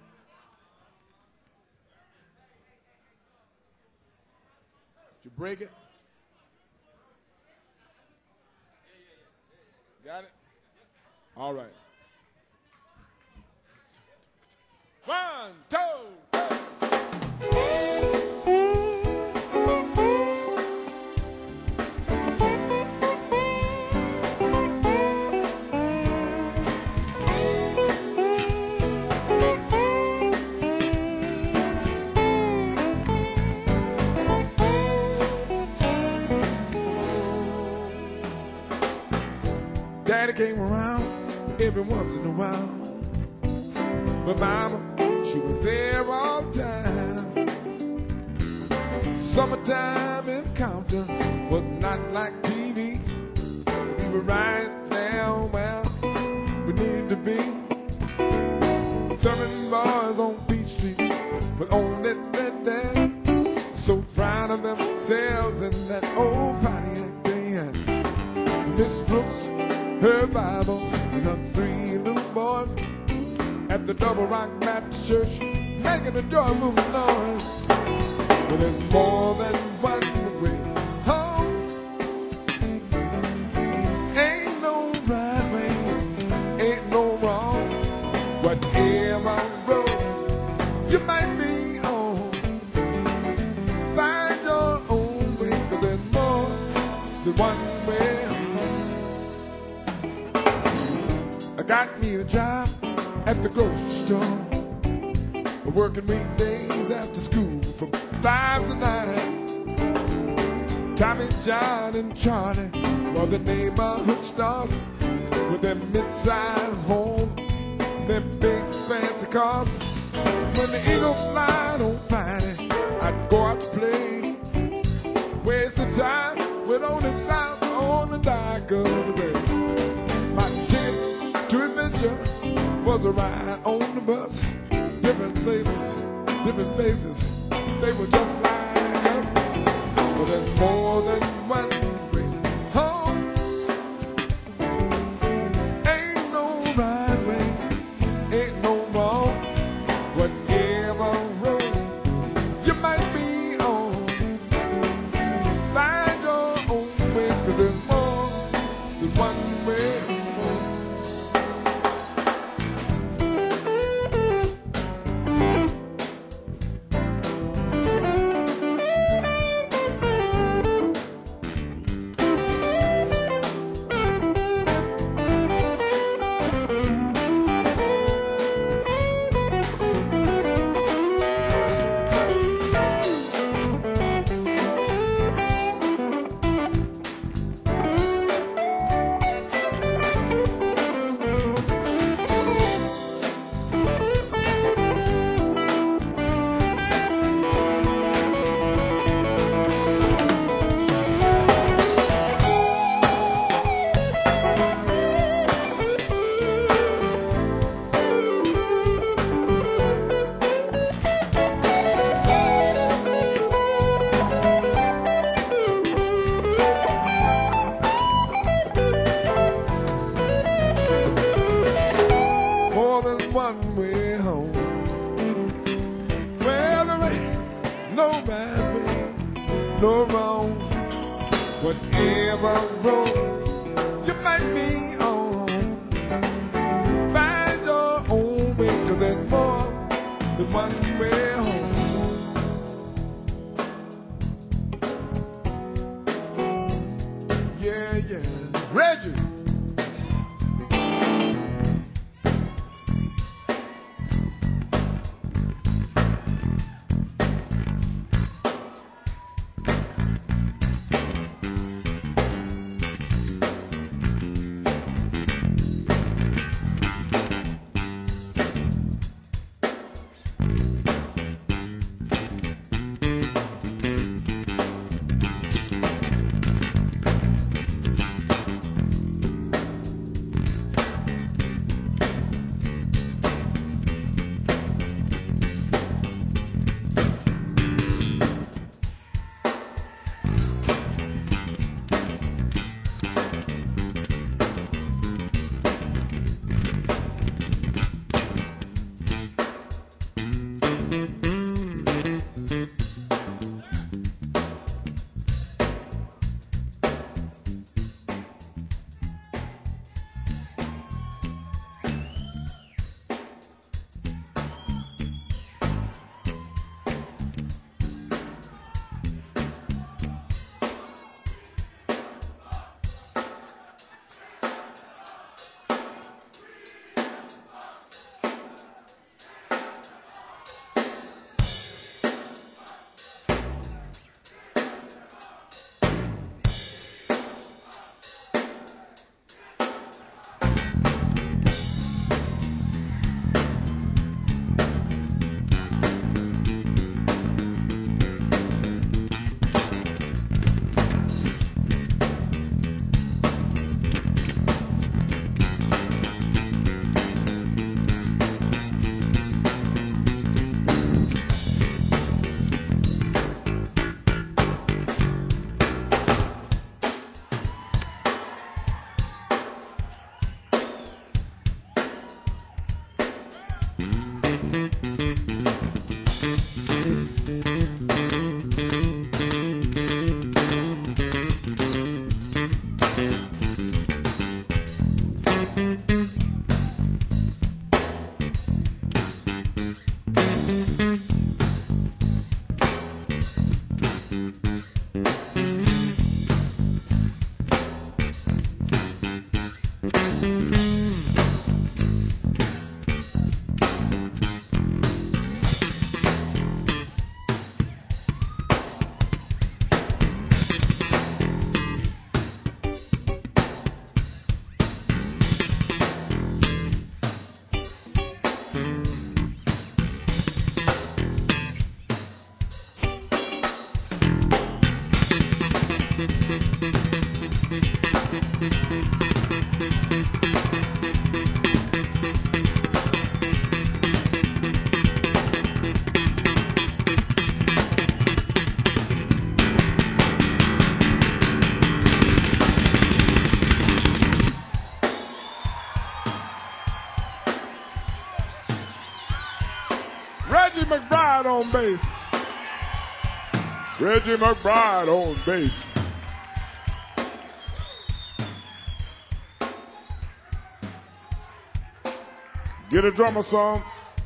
Did you break it? Got it? All right. 1, 2, 3. came around every once in a while. But mama, she was there all the time. Summertime in Compton was not like TV. We were right there where we needed to be. Thumbing boys on Beach Street, but only that so proud of themselves in that old party they had. Miss Brooks, her Bible, and her 3 little boys at the Double Rock Baptist Church, making a joyful noise. But there's more than one way home. Ain't no right way, ain't no wrong. Whatever road you might be on, find your own way, 'cause there's more than one way home. I got me a job at the grocery store, working weekdays after school from 5 to 9. Tommy, John, and Charlie were the neighborhood stars with their mid-sized homes, their big fancy cars. When the Eagles fly on Friday, I'd go out to play, waste the time with only south on the dock of the bay. My ticket to adventure was a ride on the bus. Different places, different faces, they were just like us. But there's more than one way home. Ain't no right way, ain't no wrong. Whatever road you might be on, find your own way, 'cause there's more than one way home. One way home. Well, there ain't no right way, no wrong. Whatever road you might be on, find your own way, 'cause there's more than one way home. Yeah, yeah. Reggie. Reggie McBride on bass. Reggie McBride on bass. Get a drummer song.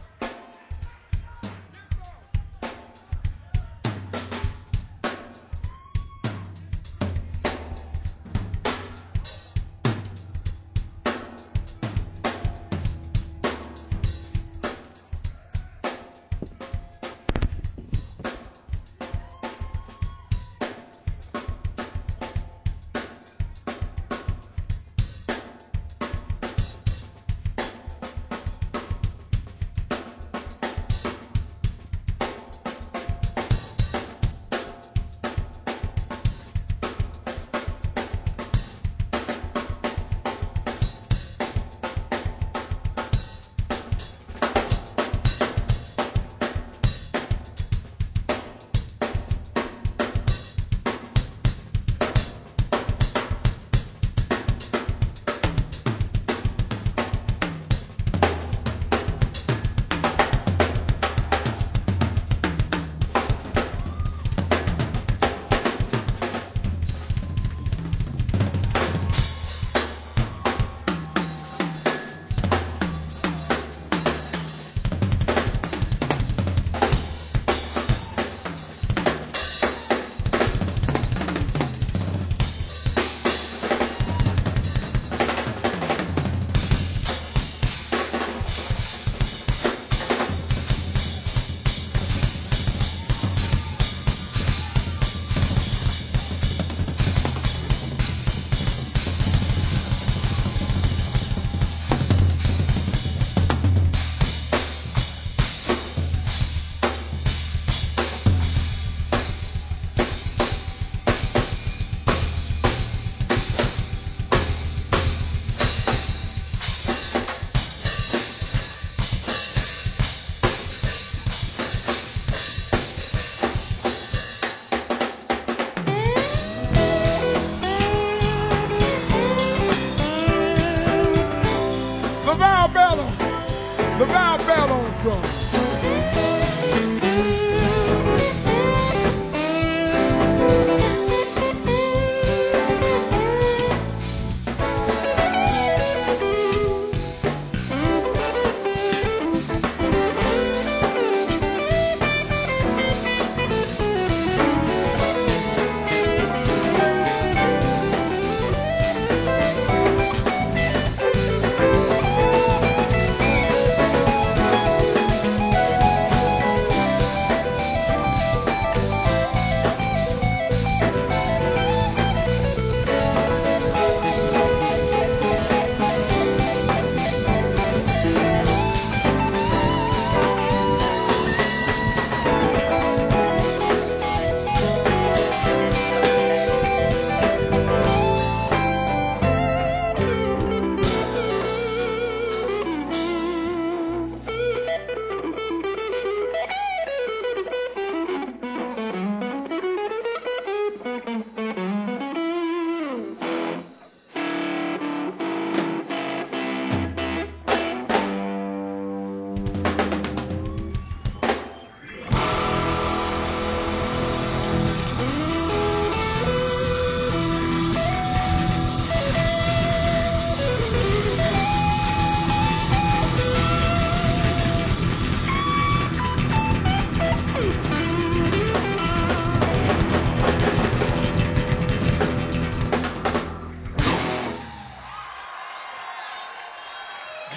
LaVal Bell on drums.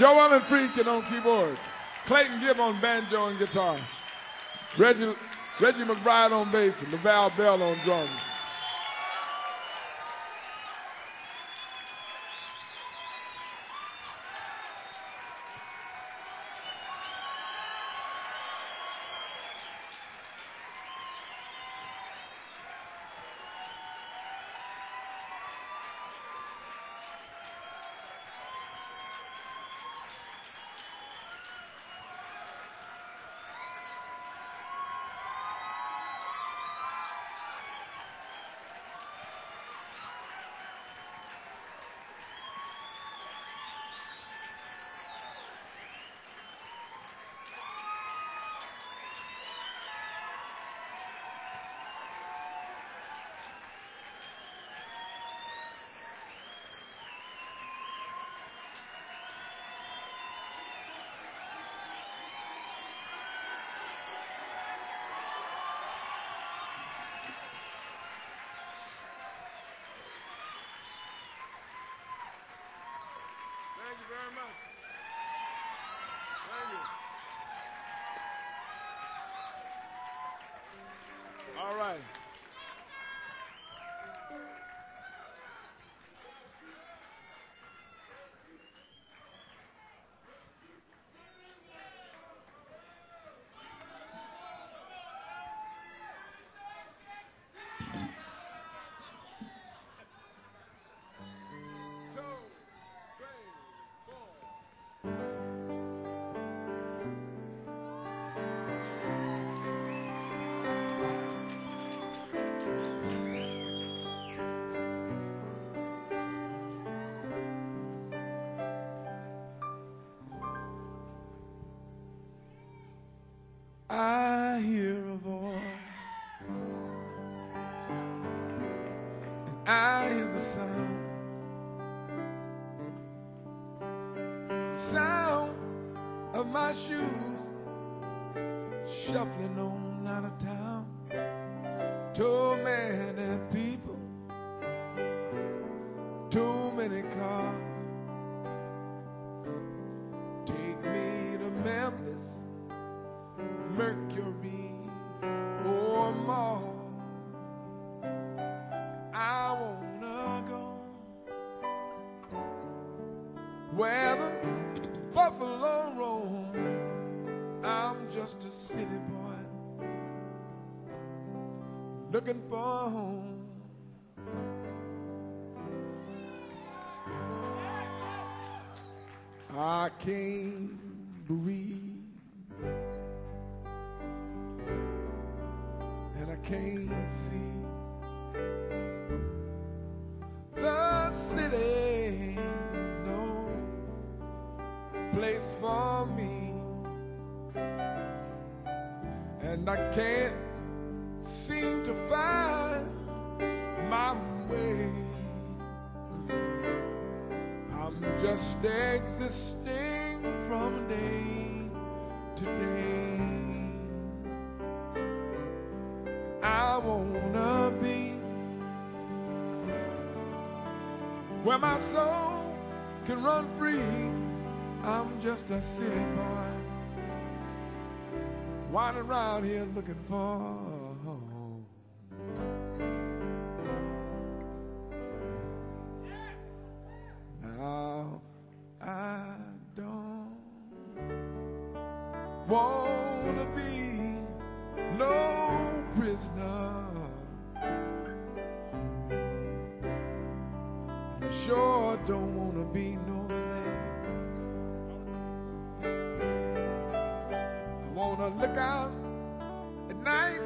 Joel and Friedkin on keyboards. Clayton Gibb on banjo and guitar. Reggie McBride on bass and LaVal Bell on drums. Thank you very much. Thank you. All right. I hear a voice, and I hear the sound of my shoes shuffling on out of town. Too many people, too many cars. Take me to Memphis, Mercury, or Mars. I wanna go where the buffalo roam. I'm just a city boy looking for a home. I can't breathe, and I can't see. The city's no place for me, and I can't seem to find my way. I'm just existing from day to day. I wanna be where my soul can run free. I'm just a city boy wandering around here looking for a home. Now I don't wanna be no prisoner. I sure don't wanna be no slave. I wanna look out at night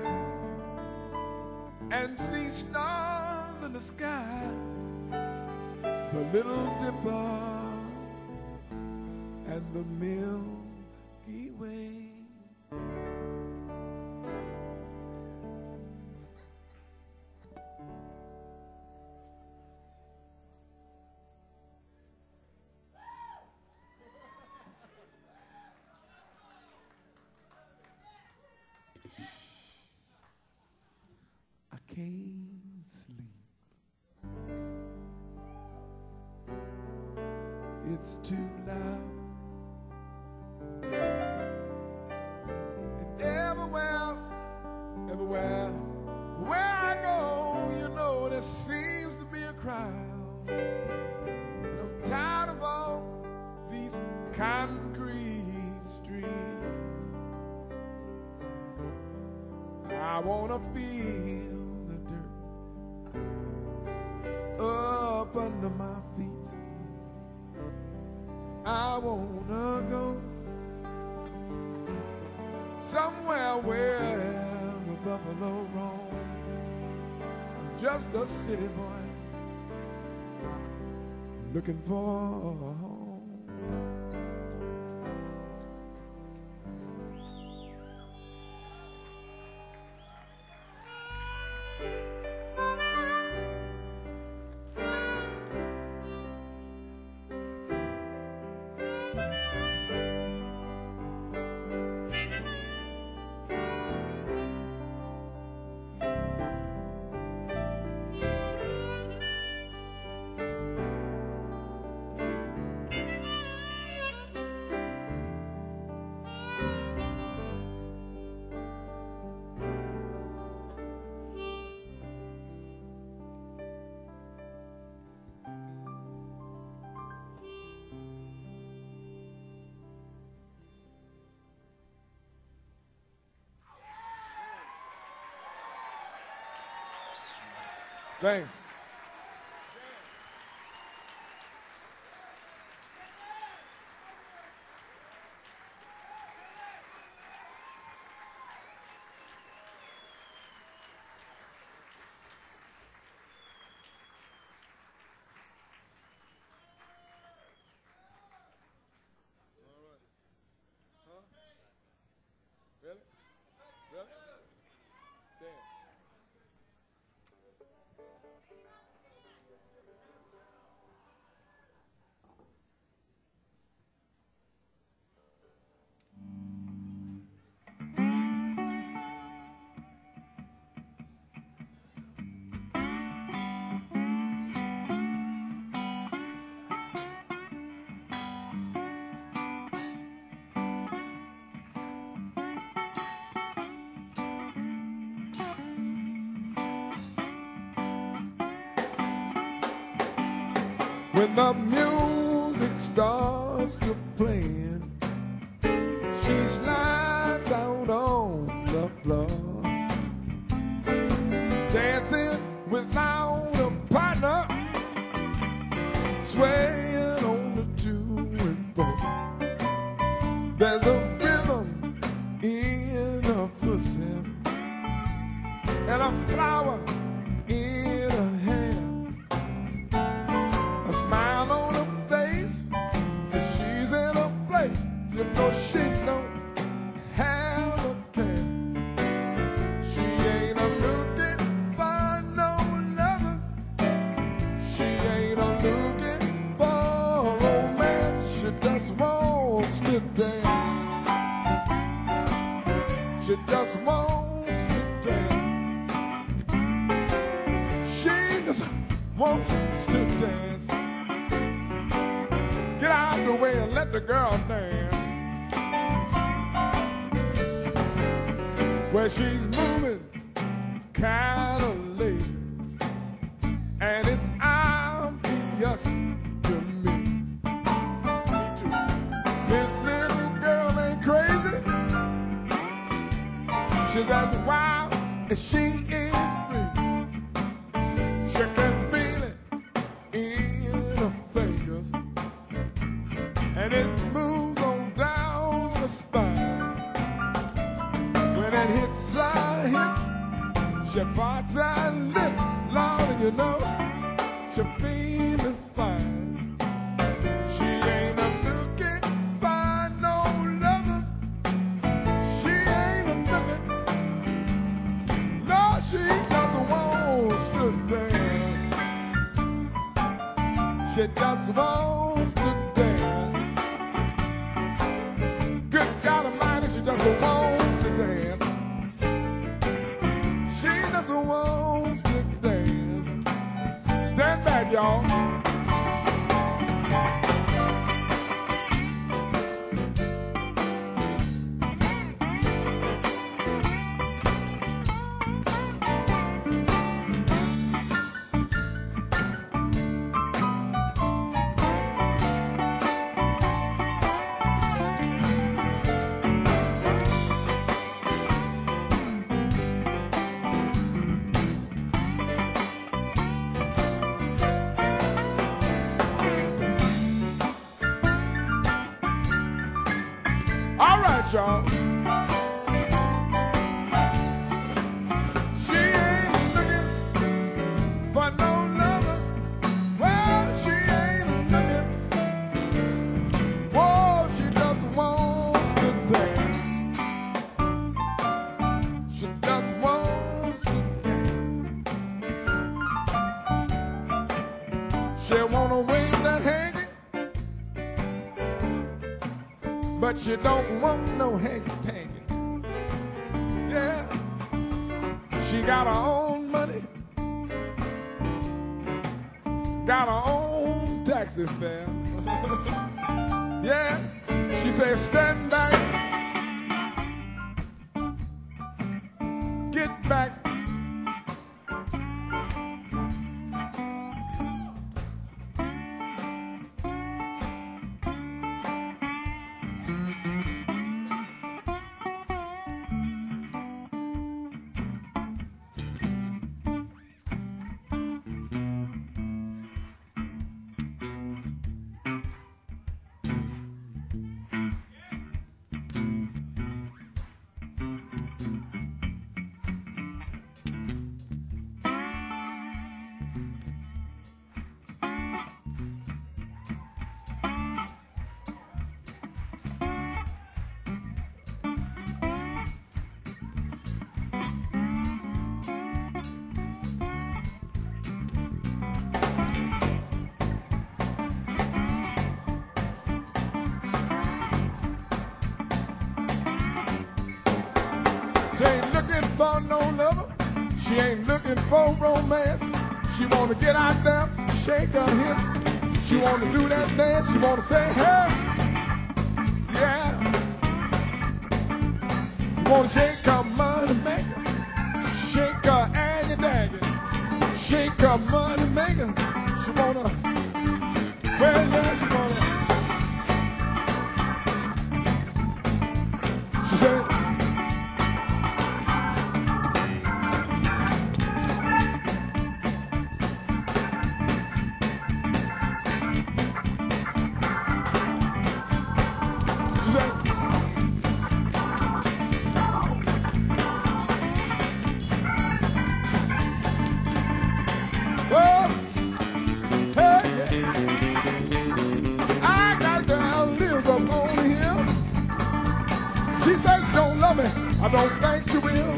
and see stars in the sky, the Little Dipper and the Milky Way. I can't sleep. It's too loud Where I go, you know, there seems to be a crowd. And I'm tired of all these concrete streets. I wanna feel the dirt up under my feet. I wanna go somewhere where the buffalo roam. I'm just a city boy looking for a home. Thanks. Really? Really? Dance. When the music starts to playing, she slides out on the floor, dancing without a partner, swaying on the two and four. There's a rhythm in her footstep and a flower in her hair. A smile on her face, 'cause she's in a place you know she don't have a care. She ain't a looking for no loving. She ain't a looking for romance. She just wants to dance. She just wants to dance. She just wants to dance. Get out the way and let the girl dance. Where she's moving kinda lazy, and it's obvious to me. Me too. This little girl ain't crazy. She's as wild as she is free. She can feel it in her fingers, and it moves on down the spine. When it hits her hips, she parts her lips. Lord, you know, she feeling fine. She ain't a looking for no lover. She ain't a looking. No, she just wants to dance. She just wants to dance. Good God Almighty, she just wants to dance. She just wants to dance. Stand back, y'all. All right, y'all. She ain't looking for no lover. Well, she ain't looking. Whoa, she just wants to dance. She just wants to dance. She wanna wave that hanky, but she don't want no hanky-panky. Yeah, she got her own money, got her own taxi fare. Yeah, she says stand back, get back. She ain't looking for no lover. She ain't looking for romance. She wanna get out there, shake her hips. She wanna do that dance. She wanna say, hey, yeah. You wanna shake her money maker, shake her Annie Dagger, shake her money maker. She wanna, well, yeah, she wanna. She said. Well, hey, yeah. I got a girl lives up on the hill. She says she don't love me. I don't think she will.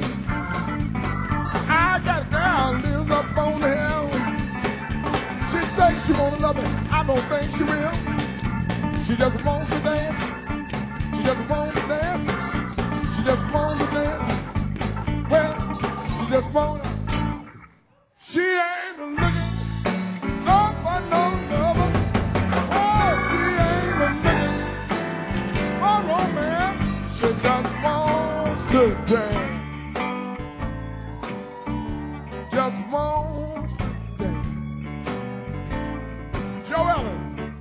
I got a girl lives up on the hill. She says she wanna love me. I don't think she will. She just wants to dance. She just wants to dance. She just wants to dance. Well, she just wanna. She ain't looking no for no lover. Oh, she ain't looking for romance. She just wants to dance. Just wants to dance. Joe Ellen.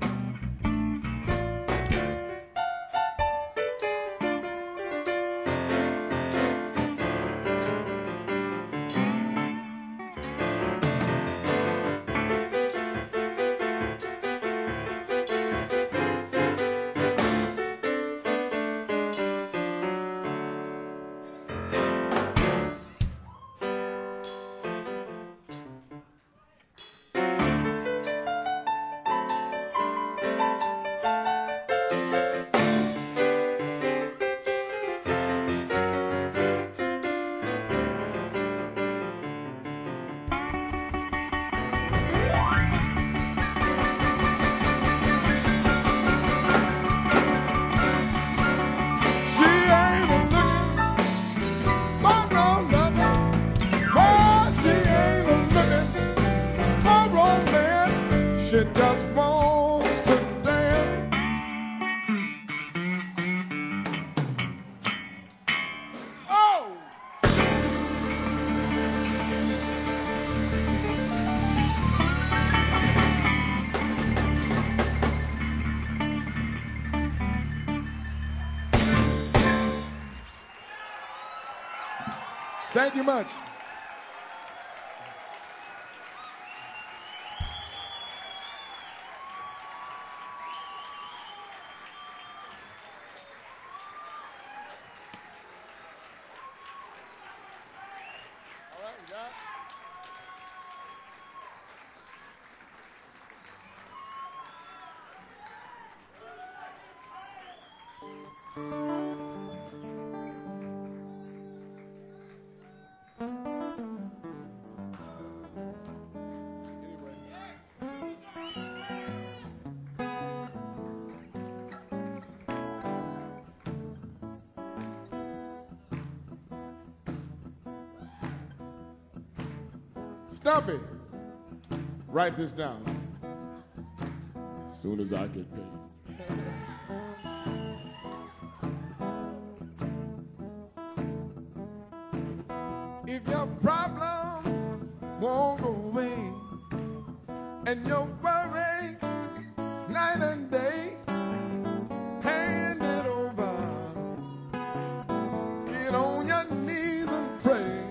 She just wants to dance. Oh! Thank you much. Stumpy, write this down as soon as I get paid. If your problems won't go away and you're worried night and day, hand it over. Get on your knees and pray.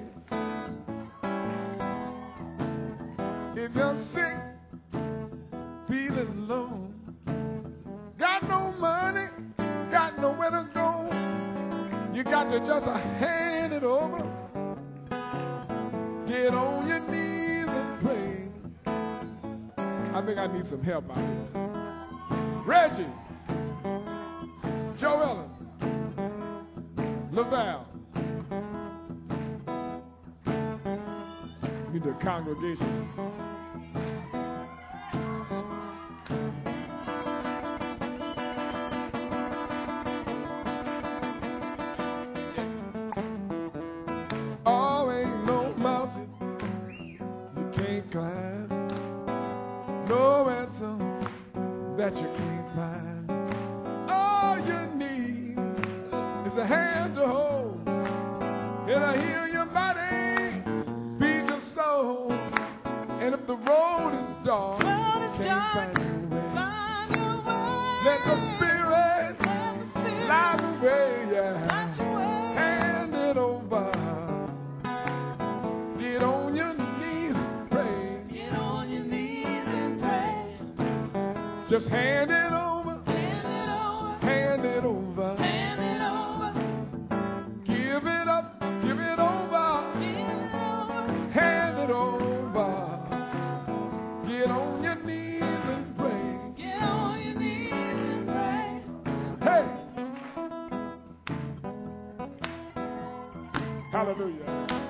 If you're sick, feeling low, got no money, got nowhere to go, you got to just hand it over. Get on your knees and pray. I think I need some help out here. Reggie, Joe Ellen, Laval. Need the congregation. Oh, ain't no mountain you can't climb, no answer that you can't find. All you need is a hand to hold. It'll heal your body, feed your soul. And if the road is dark, can't find your way, let the Spirit light the way, yeah. Hand it over. Get on your knees and pray. Get on your knees and pray. Just hand it over. Hand it Hand it over. over. Hand it over. Give it up. Give it over. Give it over. Hand it over. Get on your knees and pray. Get on your knees and pray. Hey! Hallelujah.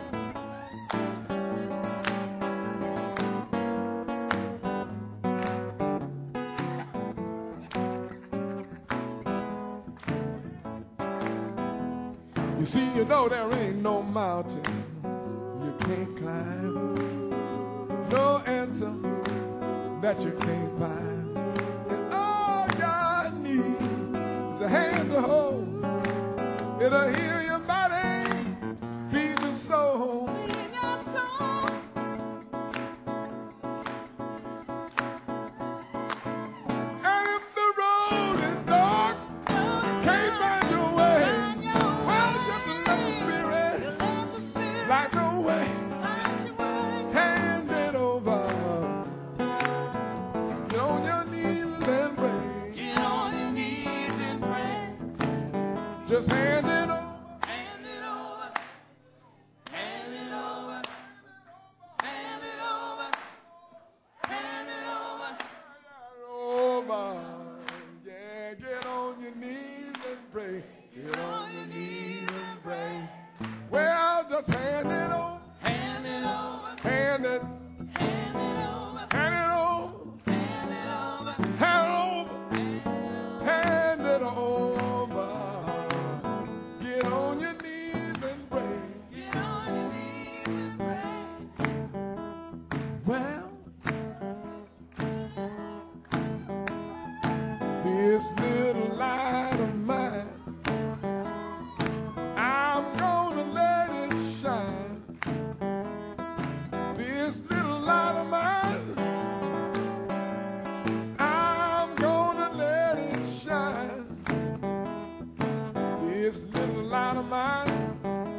You see, you know there ain't no mountain you can't climb, no answer that you can't find. And all you need is a hand to hold. It'll heal your body, feed your soul. In your soul. And if the road is dark, can't find your way, well, just let the Spirit light your way. Hand it over. Get on your knees and pray. Get on your knees and pray. Just hand it over. Hand it over. Hand it over. Hand it over. Hand it over. Over. Yeah, get on your knees and pray. Get on your knees and pray. Well, just hand it over. Hand it over. Hand it. Hand it over. Hand it over. Hand it over. Hand it over. Hand it over. Get on your knees and pray. Get on your knees and pray. Well, this little light of mine, I'm gonna let it shine. This little light of mine, I'm gonna let it shine. This little light of mine,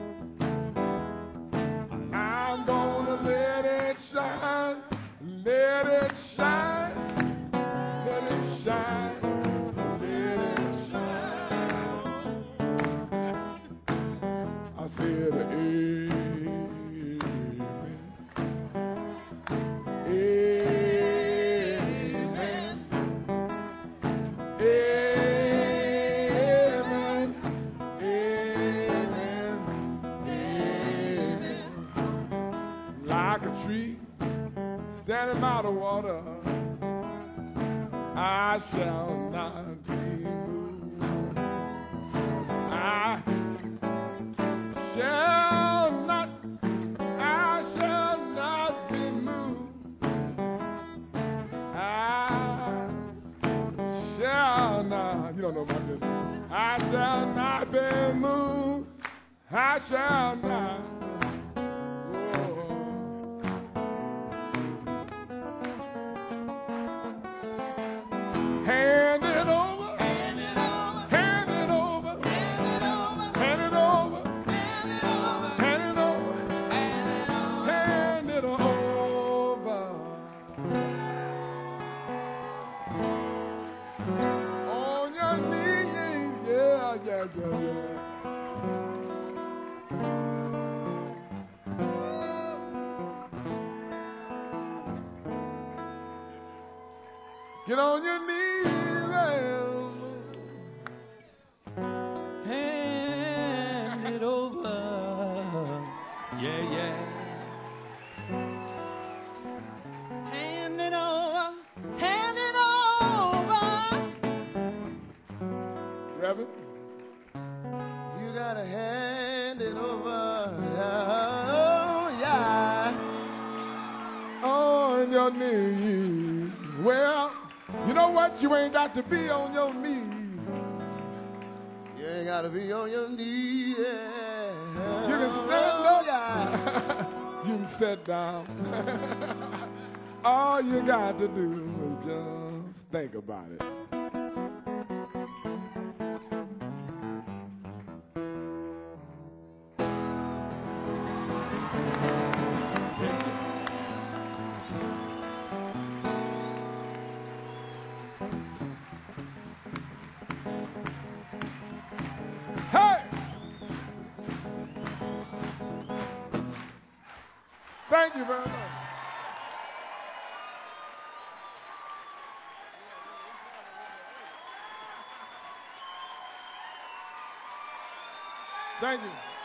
I'm gonna let it shine. Let it shine. Let it shine. Let it shine. I said amen. tree standing by the water, I shall not be moved. I shall not be moved. I shall not, you don't know about this. I shall not be moved. I shall not. Hand it over. Hand it over. Hand it over. Hand it over. Hand it over. Hand it over. Hand it over. Hand it over. Hand it over. On your knees, yeah. Get on your knees and Hand it over. Yeah. Hand it over. Hand it over. Reverend, You gotta hand it over. Oh, yeah. on your knees. Well, you know what? You ain't got to be on your knees. You ain't gotta be on your knees. Yeah. You can stand up. Yeah. You can sit down. All you got to do is just think about it. Hey! Thank you very much. Thank you.